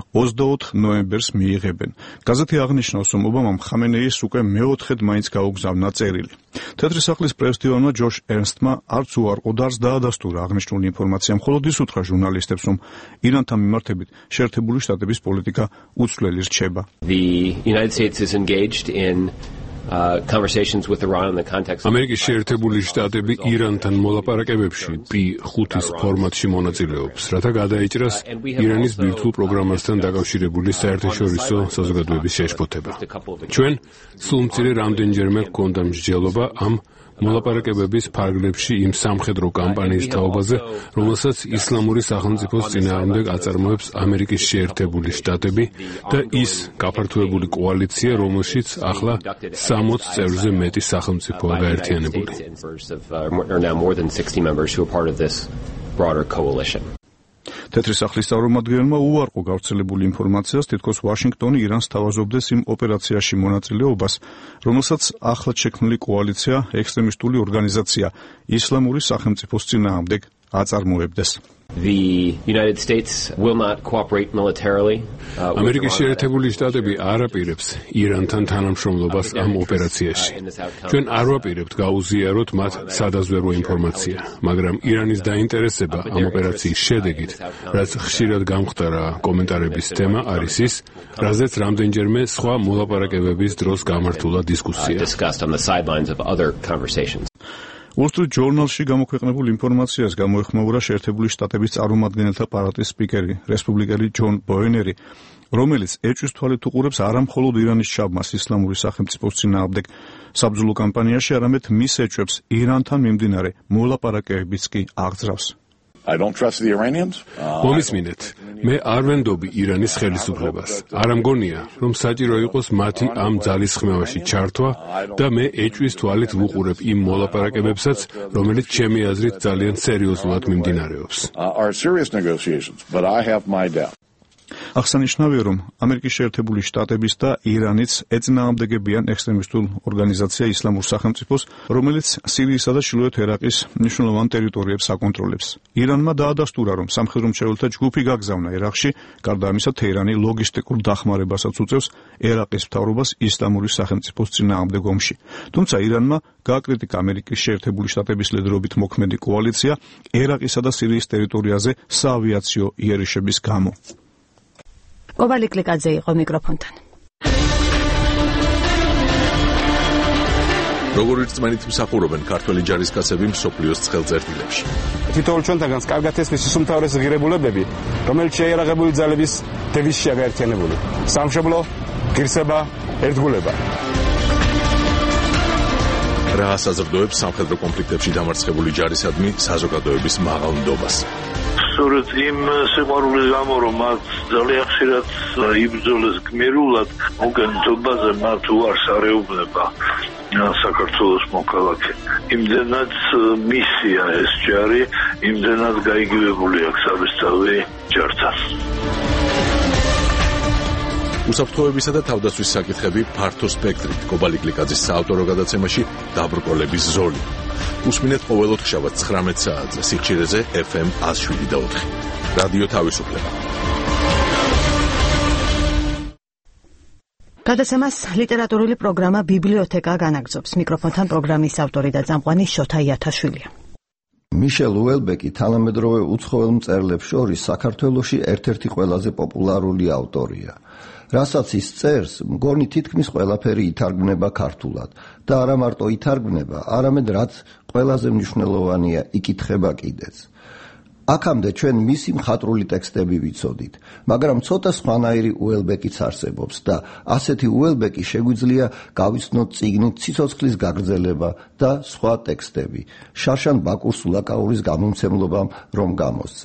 H: 24 ნოემბერს მიიღებენ. გაზეთი აღნიშნავს, რომ ობამამ ხამენეის უკვე მეოთხედ მაინც გაუგზავნა წერილი. თეთრი სახლის პრესდივანმა ჯოშ ერნსტმა არც უარყო და არც დაადასტურა აღნიშნული ინფორმაცია, მხოლოდ ის უთხრა ჟურნალისტებს, რომ ირანთან მიმართებით შეერთებული შტატების პოლიტიკა უცვლელი რჩება.
I: The United States is engaged in conversations with Iran in the context of
J: ამერიკის შეერთებული შტატები ირანთან მოლაპარაკებებში P5-ის ფორმატში მონაწილეობს, რათა გადაეჭრას ირანის ბირთვულ პროგრამასთან დაკავშირებული საერთაშორისო საზოგადოების შეშფოთება. ჩვენ სულ მცირე რამდენჯერმე გვქონდა მსჯელობა ამ მოლაპარაკებების ფარგლებში იმ სამხედრო კამპანიის თაობაზე, რომელსაც ისლამური სახელმწიფოს წინააღმდეგ აწარმოებს ამერიკის შეერთებული შტატები და ის გაფართოებული კოალიცია, რომელშიც ახლა 60 წევრზე მეტი სახელმწიფოა გაერთიანებული.
H: თეთრი სახლის წარმომადგენელმა უარყო გავრცელებული ინფორმაციას, თითქოს ვაშინგტონი ირანს თავაზობდეს იმ ოპერაციაში მონაწილეობას, რომელსაც ახლად შექმნილი კოალიცია ექსტრემისტული ორგანიზაცია ისლამური სახელმწიფოს წინააღმდეგ აწარმოებდეს.
I: The United States will not cooperate militarily.
J: ამერიკის შეერთებული შტატები არ აპირებს ირანთან თანამშრომლობას ამ ოპერაციაში. ჩვენ არ ვაპირებთ გაუზიაროთ მათ სადაზვერვო ინფორმაცია, მაგრამ ირანის დაინტერესება ამ ოპერაციის შედეგით, რაც ხშირად გამხდარა კომენტარების თემა, არის ის, რაზეც რამდენჯერმე სხვა მოლაპარაკებების დროს გამართულა დისკუსია.
H: Wall Street Journal-ში გამოქვეყნებულ ინფორმაციას გამოეხმაურა შეერთებული შტატების წარმომადგენელთა პალატის სპიკერი, რესპუბლიკელი ჯონ ბოენერი, რომელიც ეჭვის თვალით უყურებს არა მხოლოდ ირანის შაბმას ისლამური სახელმწიფოს წინააღმდეგ საბრძოლო კამპანიაში, არამედ მის ეჭვებს ირანთან მიმდინარე მოლაპარაკებებიც კი აღძრავს.
L: I don't trust the Iranians.
J: მომისმინეთ, მე არ ვენდობი ირანის ხელისუფლებას. არ ამგონია, რომ საჭირო იყოს მათი ამ ძალისხმევაში ჩართვა და მე ეჭვის თვალით ვუყურებ იმ მოლაპარაკებებსაც, რომელიც ჩემი აზრით ძალიან სერიოზულად მიმდინარეობს.
L: Are serious negotiations, but I have my doubts.
H: აღსანიშნავია, რომ ამერიკის შეერთებული შტატების და ირანიც ეწინააღმდეგებიან ექსტრემისტულ ორგანიზაცია ისლამურ სახელმწიფოს, რომელიც სირიისა და ჩრდილოეთ ერაყის მნიშვნელოვან ტერიტორიებს აკონტროლებს. ირანმა დაადასტურა, რომ სამხედრო მცველთა ჯგუფი გაგზავნა ერაყში, გარდა ამისა თეირანი ლოგისტიკურ დახმარებასაც უწევს ერაყის მთავრობას ისლამური სახელმწიფოს წინააღმდეგ ომში. თუმცა ირანმა გააკრიტიკა ამერიკის შეერთებული შტატების ლიდერობით მოქმედი კოალიცია ერაყისა და სირიის ტერიტორიაზე საავიაციო იერიშების გამო.
B: კობალი კლიკაძე იყო მიკროფონთან.
A: როგორ რწმენით მსახურობენ ქართველი ჯარისკაცები მსოფლიოს ცხელწერტილებში.
K: თითოეულ ჩვენთაგანს კარგად ესმის უმთავრეს ღირებულებები, რომელიც შეიარაღებული ძალების დევიზშია გაერთიანებული. სამშობლო, ღირსება, ერთგულება.
A: რა ასაზრდოებს სამხედრო კონფლიქტებში დამარცხებული ჯარისადმი საზოგადოების მაღალ ნდობას.
M: სწორედ იმ სიყვარულის გამო, რომ მათ ძალიან ხშირად იბრძოლეს გმირულად, მოგენთობაზე მათ უარს არეუბნება საქართველოს მოქალაქე. იმდენად მისია ეს ჯარი, იმდენად გაიგივებული აქვს სამესწავლე ჯართან.
A: უსაფრთხოებისა და თავდაცვის საკითხები ფართო სპექტრით. კობალი კლიკაძის საავტორო გადაცემაში დაბრკოლების ზოლი. უსმინეთ ყოველ ოთხშაბათს 19 საათზე სიხშირეზე FM 107.4. რადიო თავისუფლება.
B: გადაცემას ლიტერატურული პროგრამა ბიბლიოთეკა განაგრძობს. მიკროფონთან პროგრამის ავტორი და წამყვანი შოთა იათაშვილია.
N: მიშელ უელბეკი თანამედროვე უცხოელ მწერლებს შორის საქართველოში ერთ-ერთი ყველაზე პოპულარული ავტორია. რასაც ის წერს, მგონი თითქმის ყველაფერი ითარგმნება ქართულად და არა მარტო ითარგმნება, არამედ რაც ყველაზე მნიშვნელოვანია, იკითხება კიდეც. აქამდე ჩვენ მისი მხატვრული ტექსტები ვიცოდით, მაგრამ ცოტა სხვანაირი უელბეკიც არსებობს და ასეთი უელბეკი შეგვიძლია გავიცნოთ წიგნით ციცოცხლის გაგრძელება და სხვა ტექსტები. შარშან ბაკურს ულაკაურის გამომცემლობამ რომ გამოსცა.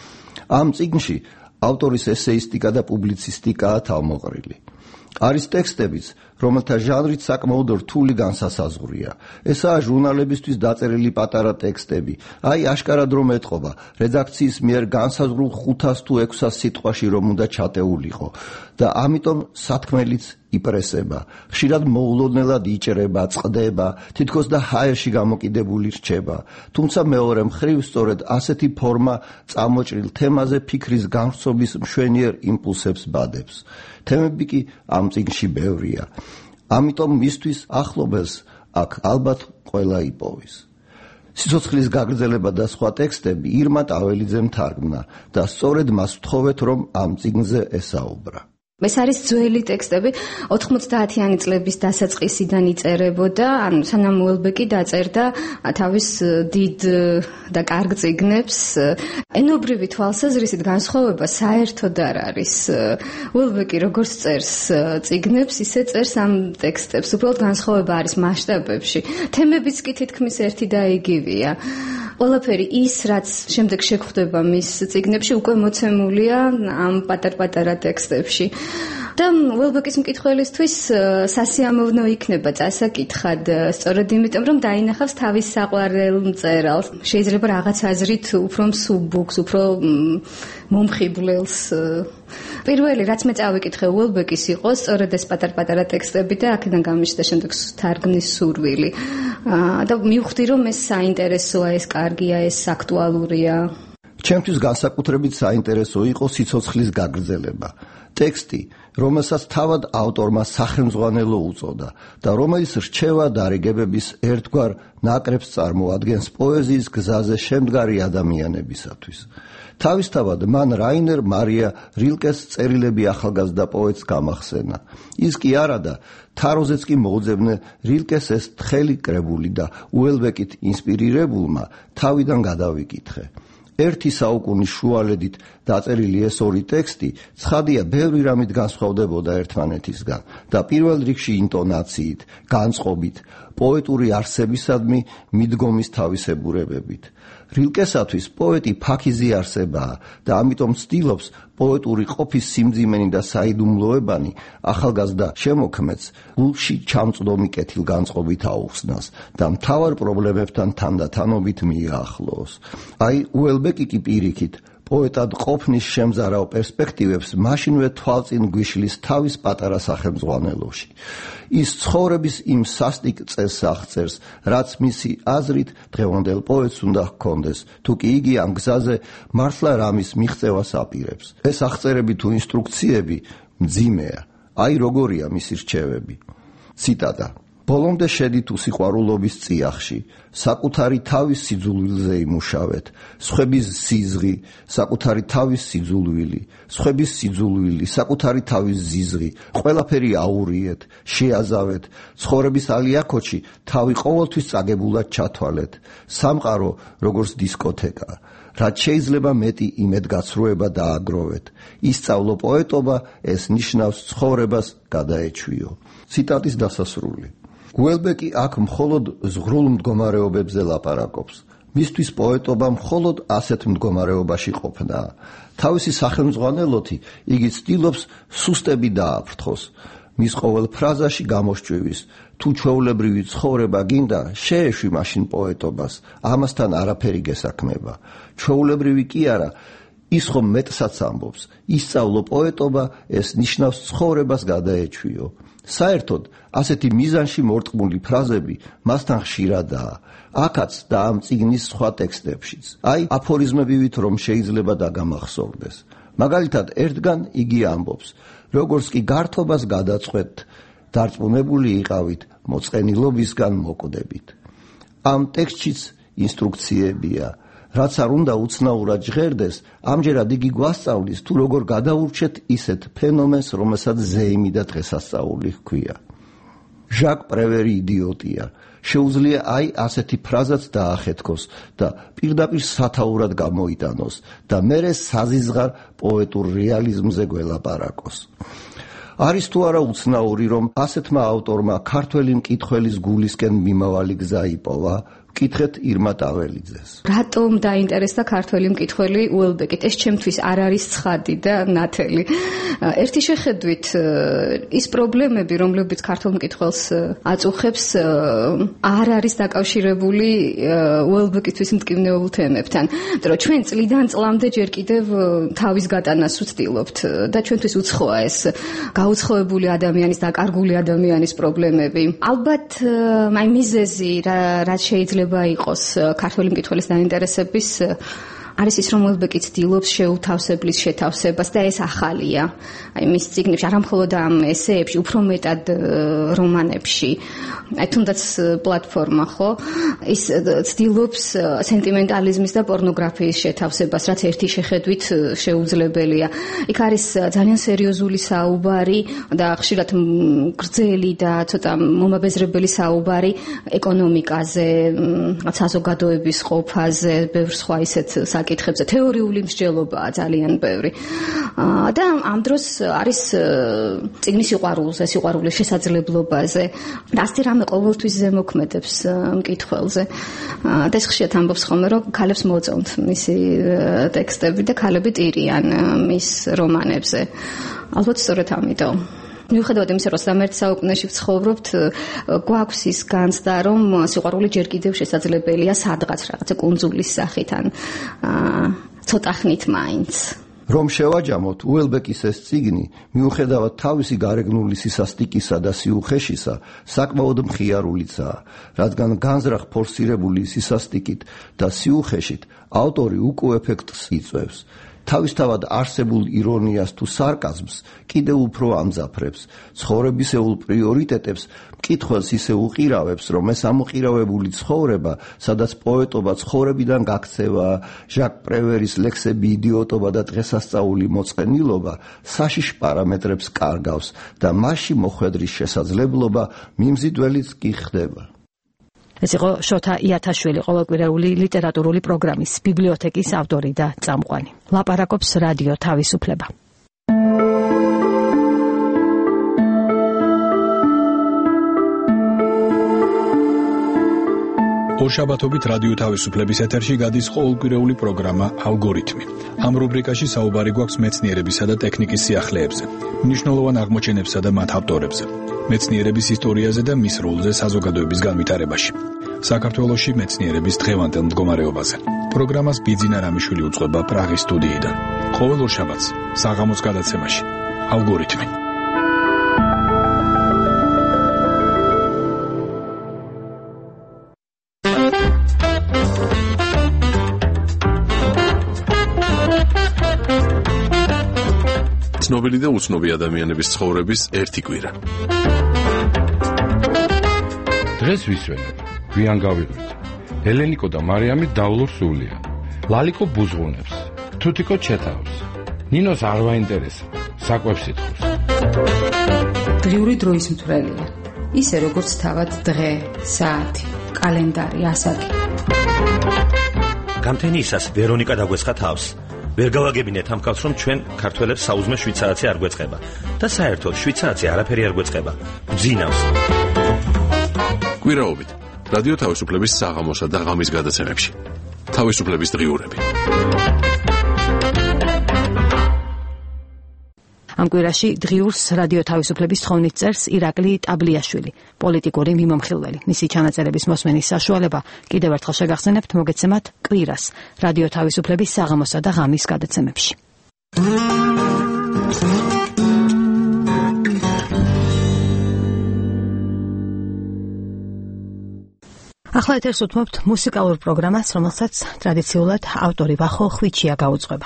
N: ამ წიგნში ავტორის ესეისტიკა და პუბლიცისტიკაა თავმოყრილი. არის ტექსტებიც, რომელთა ჟანრით საკმაოდ რთული განსასაზღვრია. ესაა ჟურნალებისთვის დაწერილი პატარა ტექსტები. აი აშკარად რომ ეთყობა, რედაქციის მიერ განსაზღვრულ 500 თუ 600 სიტყვაში რომ უნდა ჩატეულიყო და ამიტომ სათქმელიც იპრესება. ხშირად მოულოდნელად იჭრება, წყდება, თითქოს და ჰაერში გამოკიდებული რჩება. თუმცა მეორე მხრივ სწორედ ასეთი ფორმა წამოჭრილ თემაზე ფიქრის განვრცობის მშვენიერ იმპულსებს ბადებს. თემები კი ამ წიგნში ბევრია. ამიტომ მისთვის ახლობელს აქ ალბათ ყველა იპოვის. სიცოცხლის გაგრძელება და სხვა ტექსტები ირმა ტაველიძემ თარგმნა და სწორედ მას ვთხოვეთ, რომ ამ წიგნზე ესაუბრა.
O: ეს არის ძველი ტექსტები 90-იანი წლების დასაწყისიდან იწერებოდა, ანუ სანამ უელბეკი დაწერდა თავის დიდ და კარგ წიგნებს. ენობრივი თვალსაზრისით განსხვავება საერთოდ არ არის. უელბეკი როგორც წერს წიგნებს, ისე წერს ამ ტექსტებს. უბრალოდ განსხვავება არის მასშტაბებში. თემებიც კი თითქმის ერთი და იგივეა. ყველაფერი ის, რაც შემდეგ შეგვხვდება მის წიგნებში, უკვე მოცემულია ამ პატარ-პატარა ტექსტებში. და უელბეკის მკითხველისთვის სასიამოვნო იქნება წასაკითხად, სწორედ იმიტომ, რომ დაინახავს თავის საყვარელ მწერალს. შეიძლება რაღაც აზრით უფრო მსუბუქს, უფრო მომხიბლელს. პირველი, რაც მე წავიკითხე უელბეკის იყო, სწორედ ეს პატარ-პატარა ტექსტები და აქედან გამიშდა შემდეგ თარგმნის სურვილი. და მივხვდი, რომ ეს საინტერესოა, ეს კარგია, ეს აქტუალურია.
N: ჩემთვის განსაკუთრებით საინტერესო იყო სიცოცხლის გაგრძელება. ტექსტი, რომელსაც თავად ავტორმა სახელმძღვანელო უწოდა და რომელიც რჩევა დარიგებების ერთგვარ ნაკრებს წარმოადგენს პოეზიის გზაზე შემდგარი ადამიანებისათვის. თავისთავად მან რაინერ მარია რილკეს წერილები ახალგაზრდა პოეტს გამახსენა. ის კი არადა, თაროზეც კი მოუძებნე რილკეს ეს თხელი კრებული და უელბეკით ინსპირირებულმა თავიდან გადავიკითხე. ერთი საუკუნის შუალედით დაწერილი ეს ორი ტექსტი ცხადია ბევრი რამით განსხვავდებოდა ერთმანეთისგან და პირველ რიგში ინტონაციით, განწყობით, პოეტური არსებისადმი მიდგომის თავისებურებებით. რილკესათვის პოეტი ფაქიზი არსებაა და ამიტომ ცდილობს პოეტური ყოფის სიმძიმენი და საიდუმლოებანი ახალგაზრდა შემოქმედს გულში ჩამწვდომი კეთილგანწყობით აუხსნას და მთავარ პრობლემებთან თანდათანობით მიაახლოოს. აი უელბეკი კი პირიქით პოეტად ყოფნის შემზარავ პერსპექტივებს მაშინვე თვალწინ გვიშლის თავის პატარა სახელმძღვანელოში. ის ცხოვრების იმ სასტიკ წესს აღწერს, რაც მისი აზრით დღევანდელ პოეტს უნდა ჰქონდეს, თუ კი იგი ამ გზაზე მართლა რამის მიღწევას აპირებს. ეს აღწერები თუ ინსტრუქციები მძიმეა. აი როგორია მისი რჩევები. ციტატა: ბოლომდე შედით უსიყვარულობის წიაღში, საკუთარი თავის სიძულვილზე იმუშავეთ, სხვების სიზღი, საკუთარი თავის სიძულვილი, სხვების სიძულვილი, საკუთარი თავის ზიზღი, ყველაფერი აურიეთ, შეაზავეთ, ცხოვრების ალიაქოჩი თავი ყოველთვის წაგებულად ჩათვალეთ, სამყარო როგორც დისკოთეკა, რაც შეიძლება მეტი იმედგაცრუება დააგროვეთ, ისწავლო პოეტობა, ეს ნიშნავს ცხოვრებას გადაეჩვიო. ციტატის დასასრული. უელბეკი აქ მხოლოდ ზღრულ მდგომარეობებზე ლაპარაკობს. მისთვის პოეტობა მხოლოდ ასეთ მდგომარეობაში ყოფნაა. თავისი სახელმძღვანელოთი იგი ცდილობს სუსტები დააფრთხოს. მის ყოველ ფრაზაში გამოსჭვივის, თუ ჩვეულებრივი ცხოვრება გინდა, შეეშვი მაშინ პოეტობას, ამასთან არაფერი გესაქმება. ჩვეულებრივი კი არა, ის ხომ მეტსაც ამბობს, ისწავლო პოეტობა, ეს ნიშნავს ცხოვრებას გადაეჩვიო. საერთოდ, ასეთი მიზანში მორტყმული ფრაზები მასთან ხშირადაა. აქაც და ამ წიგნის სხვა ტექსტებშიც. აი, აფორიზმებივით რომ შეიძლება დაგამახსოვრდეს. მაგალითად, ერთგან იგი ამბობს, როგორც კი გართობას გადაწყვეტთ, დარწმუნებული იყავით, მოწყენილობისგან მოკვდებით. ამ ტექსტშიც ინსტრუქციებია. რაც არ უნდა უცნაურად ჟღერდეს, ამჯერად იგი გვასწავლის, თუ როგორ გადაურჩეთ ისეთ ფენომენს, რომელსაც ზეიმი და დღესასწაული ჰქვია. ჟაკ პრევერი იდიოტია. შეუძლია აი ასეთი ფრაზაც დაახეთქოს და პირდაპირ სათაურად გამოიტანოს და მერე საზიზღარ პოეტურ რეალიზმზე გველაპარაკოს. არის თუ არა უცნაური, რომ ასეთმა ავტორმა ქართველი მკითხველის გულისკენ მიმავალი გზა იპოვა? კითხეთ ირმა ტაველიძეს.
O: რატომ დაინტერესდა ქართველი მკითხველი უელბეკით? ეს ჩემთვის არ არის ცხადი და ნათელი. ერთი შეხედვით ის პრობლემები, რომლებიც ქართულ მკითხველს აწუხებს, არ არის დაკავშირებული უელბეკისთვის მტკივნეულ თემებთან. იმიტომ რომ ჩვენ წლიდან წლამდე ჯერ კიდევ თავის გატანას ვცდილობთ და ჩვენთვის უცხოა ეს გაუცხოებული ადამიანის, დაკარგული ადამიანის პრობლემები. ალბათ აი მიზეზი რაც შეიძლება იყოს ქართული მკითხველის დაინტერესების არის ის, რომ უელბეკი ცდილობს შეუთავსებლის შეთავსებას და ეს ახალია. აი მის წიგნებში, არა მხოლოდ ამ ესეებში, უფრო მეტად რომანებში, აი თუნდაც პლატფორმა, ხო? ის ცდილობს სენტიმენტალიზმის და პორნოგრაფიის შეთავსებას, რაც ერთი შეხედვით შეუძლებელია. იქ არის ძალიან სერიოზული საუბარი და ხშირად გრძელი და ცოტა მომაბეზრებელი საუბარი ეკონომიკაზე, საზოგადოების ყოფაზე, ბევრ სხვა ისეთ საკითხებზე, თეორიული მსჯელობაა ძალიან ბევრი. და ამ დროს არის წიგნის სიყვარულზე, სიყვარულის შესაძლებლობაზე და ასეთი რამე ყოველთვის ზემოქმედებს მკითხველზე. და ეს ხშირად ამბობს ხოლმე, რომ ქალებს მოწონთ მისი ტექსტები და ქალები ტირიან მის რომანებზე. ალბათ სწორედ ამიტომ. მიუხედავად იმისა, რომ 21 საუკუნეში ვცხოვრობთ, გვაქვს ის განცდა, რომ სიყვარული ჯერ კიდევ შესაძლებელია სადღაც რაღაცა კუნძულის სახით ან ცოტა ხნით მაინც.
N: რომ შევაჯამოთ, უელბეკის ეს წიგნი, მიუხედავად თავისი გარეგნული სისასტიკისა და სიუხეშისა, საკმაოდ მხიარულიცაა, რადგან განზრახ ფორსირებული სისასტიკით და სიუხეშით ავტორი უკუ ეფექტს იწვევს. თავისთავად არსებულ ირონიას თუ სარკაზმს კიდევ უფრო ამძაფრებს, ცხოვრებისეულ პრიორიტეტებს მკითხველს ისე უყირავებს, რომ ეს ამოყირავებული ცხოვრება, სადაც პოეტობა ცხოვრებიდან გაქცევა, ჟაკ პრევერის ლექსები იდიოტობა და დღესასწაული მოწყენილობა, საშიშ პარამეტრებს კარგავს და მასში მოხვედრის შესაძლებლობა მიმზიდველიც კი ხდება.
B: ეს იყო შოთა იათაშვილი, ყოველკვირეული ლიტერატურული პროგრამის ბიბლიოთეკის ავტორი და წამყვანი. ლაპარაკობს რადიო თავისუფლება.
D: ორშაბათობით რადიო თავისუფლების ეთერში გადის ყოველკვირეული პროგრამა ალგორითმი. ამ რუბრიკაში საუბარი გვაქვს მეცნიერებისა და ტექნიკის სიახლეებზე, მნიშვნელოვან აღმოჩენებსა და მათ ავტორებზე, მეცნიერების ისტორიაზე და მის როლზე საზოგადოების განვითარებაში. საქართველოში მეცნიერების დღევანდელ მდგომარეობაზე. პროგრამას ბიძინა რამიშვილი უწყება პრაღის სტუდიიდან. ყოველ ორშაბათს საღამოს გადაცემაში ალგორითმი.
A: ცნობილი და უცნობი ადამიანების ცხოვრების ერთი კვირა.
E: დღეს ვისვენებ, გვიან გავიღვით. ელენიკო და მარიამი დავლობს სულია. ლალიკო ბუზღუნებს, თუთიკო ჩეთავს. ნინოს არ ვაინტერესა, საკვებს ითხოვს.
P: დღიური დროის მთვრელია. ისე როგორც თავად დღე, საათი, კალენდარი, ასაკი.
R: გამთენიისას ვერონიკა დაგვეცხა თავს. ვერ გავაგებინეთ ამ კაცს, რომ ჩვენ ქართველებს საუზმე 7 საათი არ გვეწყება და საერთოდ 7 საათი არაფერი არ გვეწყება. ბძინავს.
A: კვირაობით რადიო თავისუფლების საღამოსა და ღამის გადაცემებში. თავისუფლების დღიურები.
B: ამ კვირაში დღიურს რადიო თავისუფლების თხოვნით წერს ირაკლი ტაბლიაშვილი, პოლიტიკური მიმომხილველი. მისი ჩანაწერების მოსმენის საშუალება კიდევ ერთხელ შეგახსენებთ მოგეცემათ კვირას რადიო თავისუფლების საღამოსა და ღამის გადაცემებში. ახლა ეთერს უთმობთ მუსიკალურ პროგრამას, რომელსაც ტრადიციულად ავტორი ვახო ხვიჩია გაუძღვება.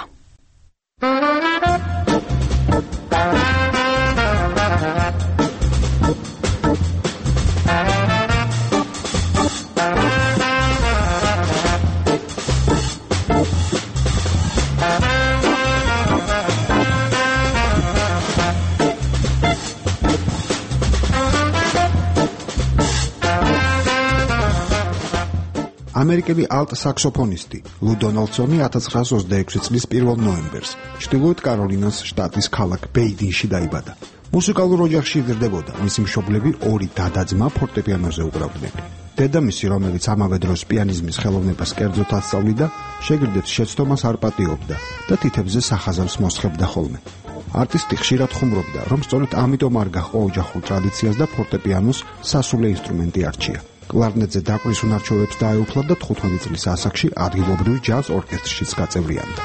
S: ამერიკელი ალტ საქსოფონისტი ლუ დონალდსონი 1926 წლის 1 ნოემბერს ჩრდილოეთ კაროლინას შტატის ქალაქ ბეიდინში დაიბადა. მუსიკალურ ოჯახში იზრდებოდა. მისი მშობლები ორი დადაძმა ფორტეპიანოზე უკრავდნენ. დედამისი, რომელიც ამავე დროს პიანიზმის ხელოვნებას კერძოდ ასწავლიდა, შეგირდებს შეცდომას არ პატიობდა და თითებზე სახაზავს მოსხებდა ხოლმე. არტისტი ხშირად ხუმრობდა, რომ სწორედ ამიტომ არ გაჰყვა ოჯახურ ტრადიციას და ფორტეპიანოს სასულე ინსტრუმენტი არჩია. კლარნეტზე დაკვრის უნარჩვევებს დაეუფლა და 15 წლის ასაკში ადგილობრივ ჯაზ ორკესტრშიც გაწევრიანდა.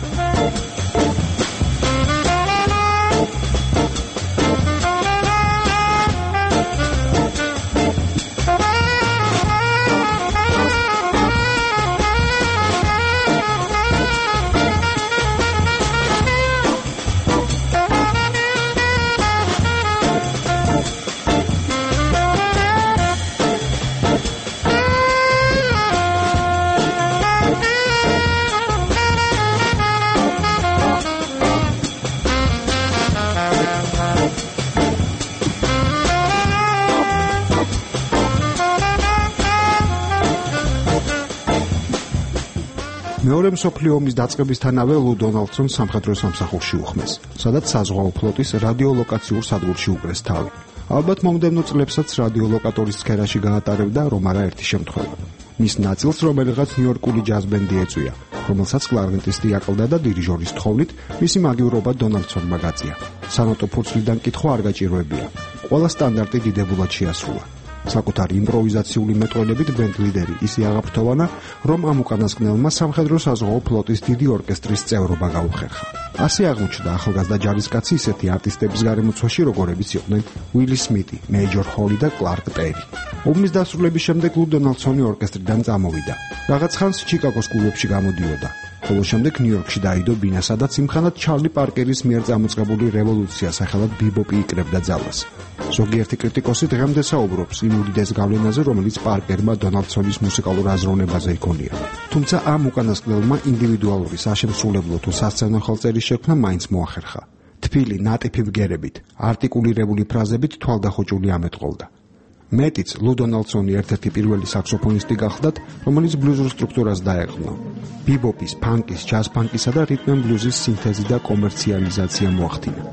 S: მეორე მსოფლიო ომის დაწყებისთანავე ლუ დონალდსონს სამხედრო სამსახურში უხმეს, სადაც საზღვაო ფლოტის რადიოლოკაციურ სადგურში უკრეს თავი. ალბათ მომდევნო წლებსაც რადიოლოკატორის სფეროში გაატარებდა რომ არა ერთი შემთხვევა. მის ნაწილს რომელიღაც ნიუ-იორკული ჯაზ ბენდი ეწვია, რომელსაც კლარნეტისტი აკლდა და დირიჟორის თხოვნით მისი მაგივრობა დონალდსონმა გაწია. სანოტო ფურცლიდან კითხვა არ გაჭიროებია. ყველა სტანდარტი დიდებულად შეასრულა. საკუთარი იმპროვიზაციული მეტყველებით ბენდ ლიდერი ისე აღაფრთოვანა, რომ ამ უკანასკნელმა სამხედრო საზღვაო ფლოტის დიდი ორკესტრის წევრობა გაუხერხა. ასე აღმოჩნდა ახალგაზრდა ჯარისკაცი ისეთი არტისტების გარემოცვაში, როგორებიც იყვნენ უილი სმიტი, მეიჯორ ჰოლი და კლარკ ტერი. ომის დასრულების შემდეგ ლუ დონალდსონი ორკესტრიდან წამოვიდა. რაღაც ხანს ჩიკაგოს კლუბებში გამოდიოდა. ხოლო შემდეგ ნიუ-იორკში დაიდო ბინა, სადაც იმხანად ჩარლი პარკერის მიერ წამოწყებული რევოლუცია სახელად ბიბოპი იკრებდა ძალას. ზოგიერთი კრიტიკოსი დღემდე საუბრობს იმ უდიდეს გავლენაზე, რომელიც პარკერმა დონალდსონის მუსიკალურ აზროვნებაზე იქონია. თუმცა ამ უკანასკნელმა ინდივიდუალური საშემსრულებლო თუ სასცენო ხელწერის შექმნა მაინც მოახერხა. თბილი, ნატიფი ბგერებით, არტიკულირებული ფრაზებით თვალდახოჭული ამეტყოლდა. მეტიც ლუ დონალდსონი ერთ-ერთი პირველი საქსოფონისტი გახლდათ, რომელიც ბლუზურ სტრუქტურას დაეყრდნო. ბიბოპის, ფანკის, ჯაზ ფანკისა და რიტმ ენ ბლუზის სინთეზი და კომერციალიზაცია მოახდინა.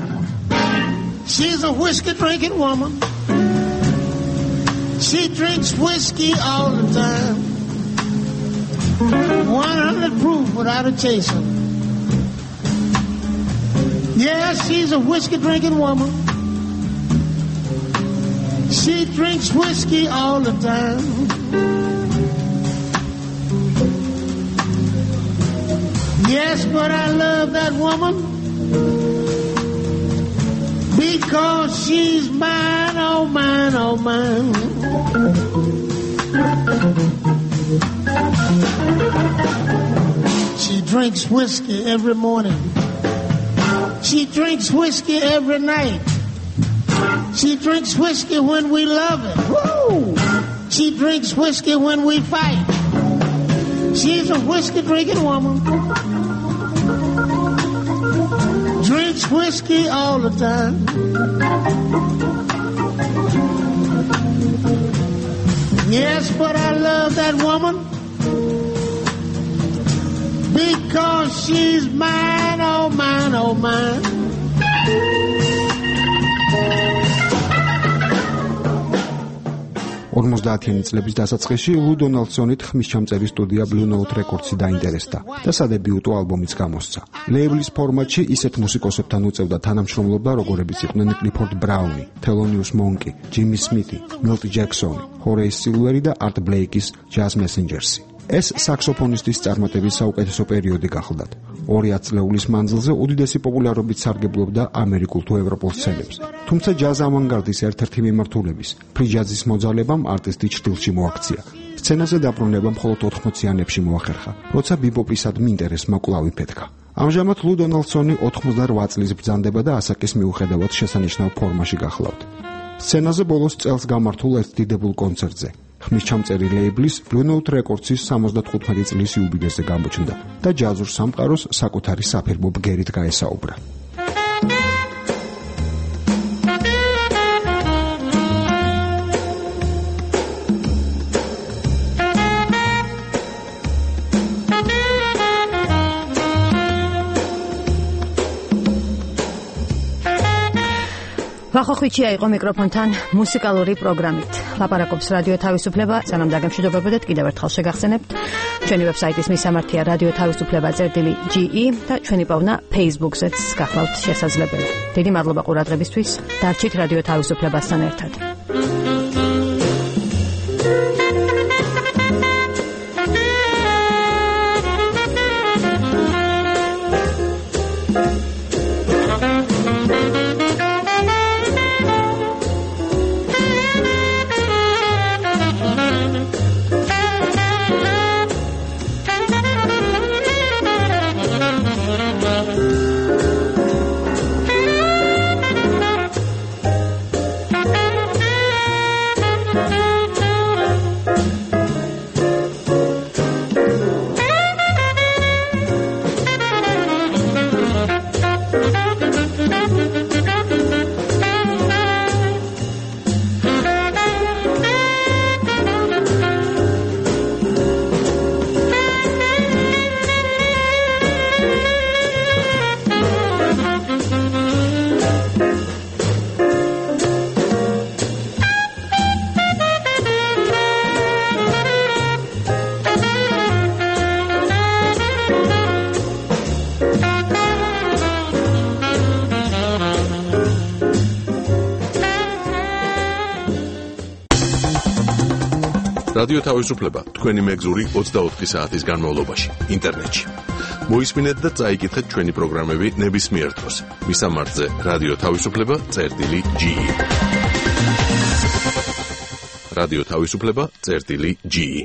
U: She's a whiskey drinking woman. She drinks whiskey all the time. 100 proof without a chaser. Yeah, she's a whiskey drinking woman. She drinks whiskey all the time. Yes, but I love that woman because she's mine, oh mine, oh mine. She drinks whiskey every morning. She drinks whiskey every night. She drinks whiskey when we love it. Woo! She drinks whiskey when we fight. She's a whiskey drinking woman. Drinks whiskey all the time. Yes, but I love that woman because she's mine, oh mine, oh mine.
S: ორმოცდაათიანი წლების დასაწყისში ლუ დონალდსონით ხმისჩამწერი სტუდია Blue Note Records-ი დაინტერესდა და სადებიუტო ალბომიც გამოსცა. ლეიბლის ფორმატში ისეთ მუსიკოსებთან უწევდა თანამშრომლობა, როგორებიც იყვნენ კლიფორდ ბრაუნი, თელონიუს მონკი, ჯიმი სმითი, მილტ ჯექსონი, ჰორეის სილვერი და არტ ბლეიკის ჯაზ მესენჯერსი. ეს საქსოფონისტის წარმატების საუკეთესო პერიოდი გახლდათ. 200 წლეულის მანძილზე უდიდესი პოპულარობით სარგებლობდა ამერიკულ თუ ევროპულ სცენებს. თუმცა ჯაზ ავანგარდის ერთ-ერთი მიმართულების, ფრი ჯაზის მოძალებამ არტისტი ჩრდილში მოაქცია. სცენაზე დაბრუნება მხოლოდ 80-იანებში მოახერხა, როცა ბიბოპისადმი ინტერესმა კვლავ იფეთქა. ამჟამად ლუ დონალდსონი 88 წლის ბრძანდება და ასაკის მიუხედავად შესანიშნავ ფორმაში გახლავთ. სცენაზე ბოლოს წელს გამართულ ერთ დიდებულ კონცერტზე ხმისჩამწერი ლეიბლის Blue Note Records-ის 75 წლის იუბილეზე გამოჩნდა და ჯაზურ სამყაროს საკუთარი საფერბო ბგერით გაესაუბრა.
B: ვახოხვიჩია იყო მიკროფონთან მუსიკალური პროგრამით. ლაპარაკობს რადიო თავისუფლება, სანამ დაგემშვიდობებოდეთ, კიდევ ერთხელ შეგახსენებთ ჩვენი ვებსაიტის მისამართია რადიო თავისუფლება.ge და ჩვენი პოვნა Facebook-ზეც გახლავთ შესაძლებელი. დიდი მადლობა ყურადღებისთვის. დარჩით რადიო თავისუფლებასთან ერთად.
A: რადიო თავისუფლება თქვენი მეგზური 24 საათის განმავლობაში ინტერნეტში. მოისმინეთ და წაიკითხეთ ჩვენი პროგრამები ნებისმიერ დროს. მისამართზე რადიო თავისუფლება.ge. რადიო თავისუფლება.ge.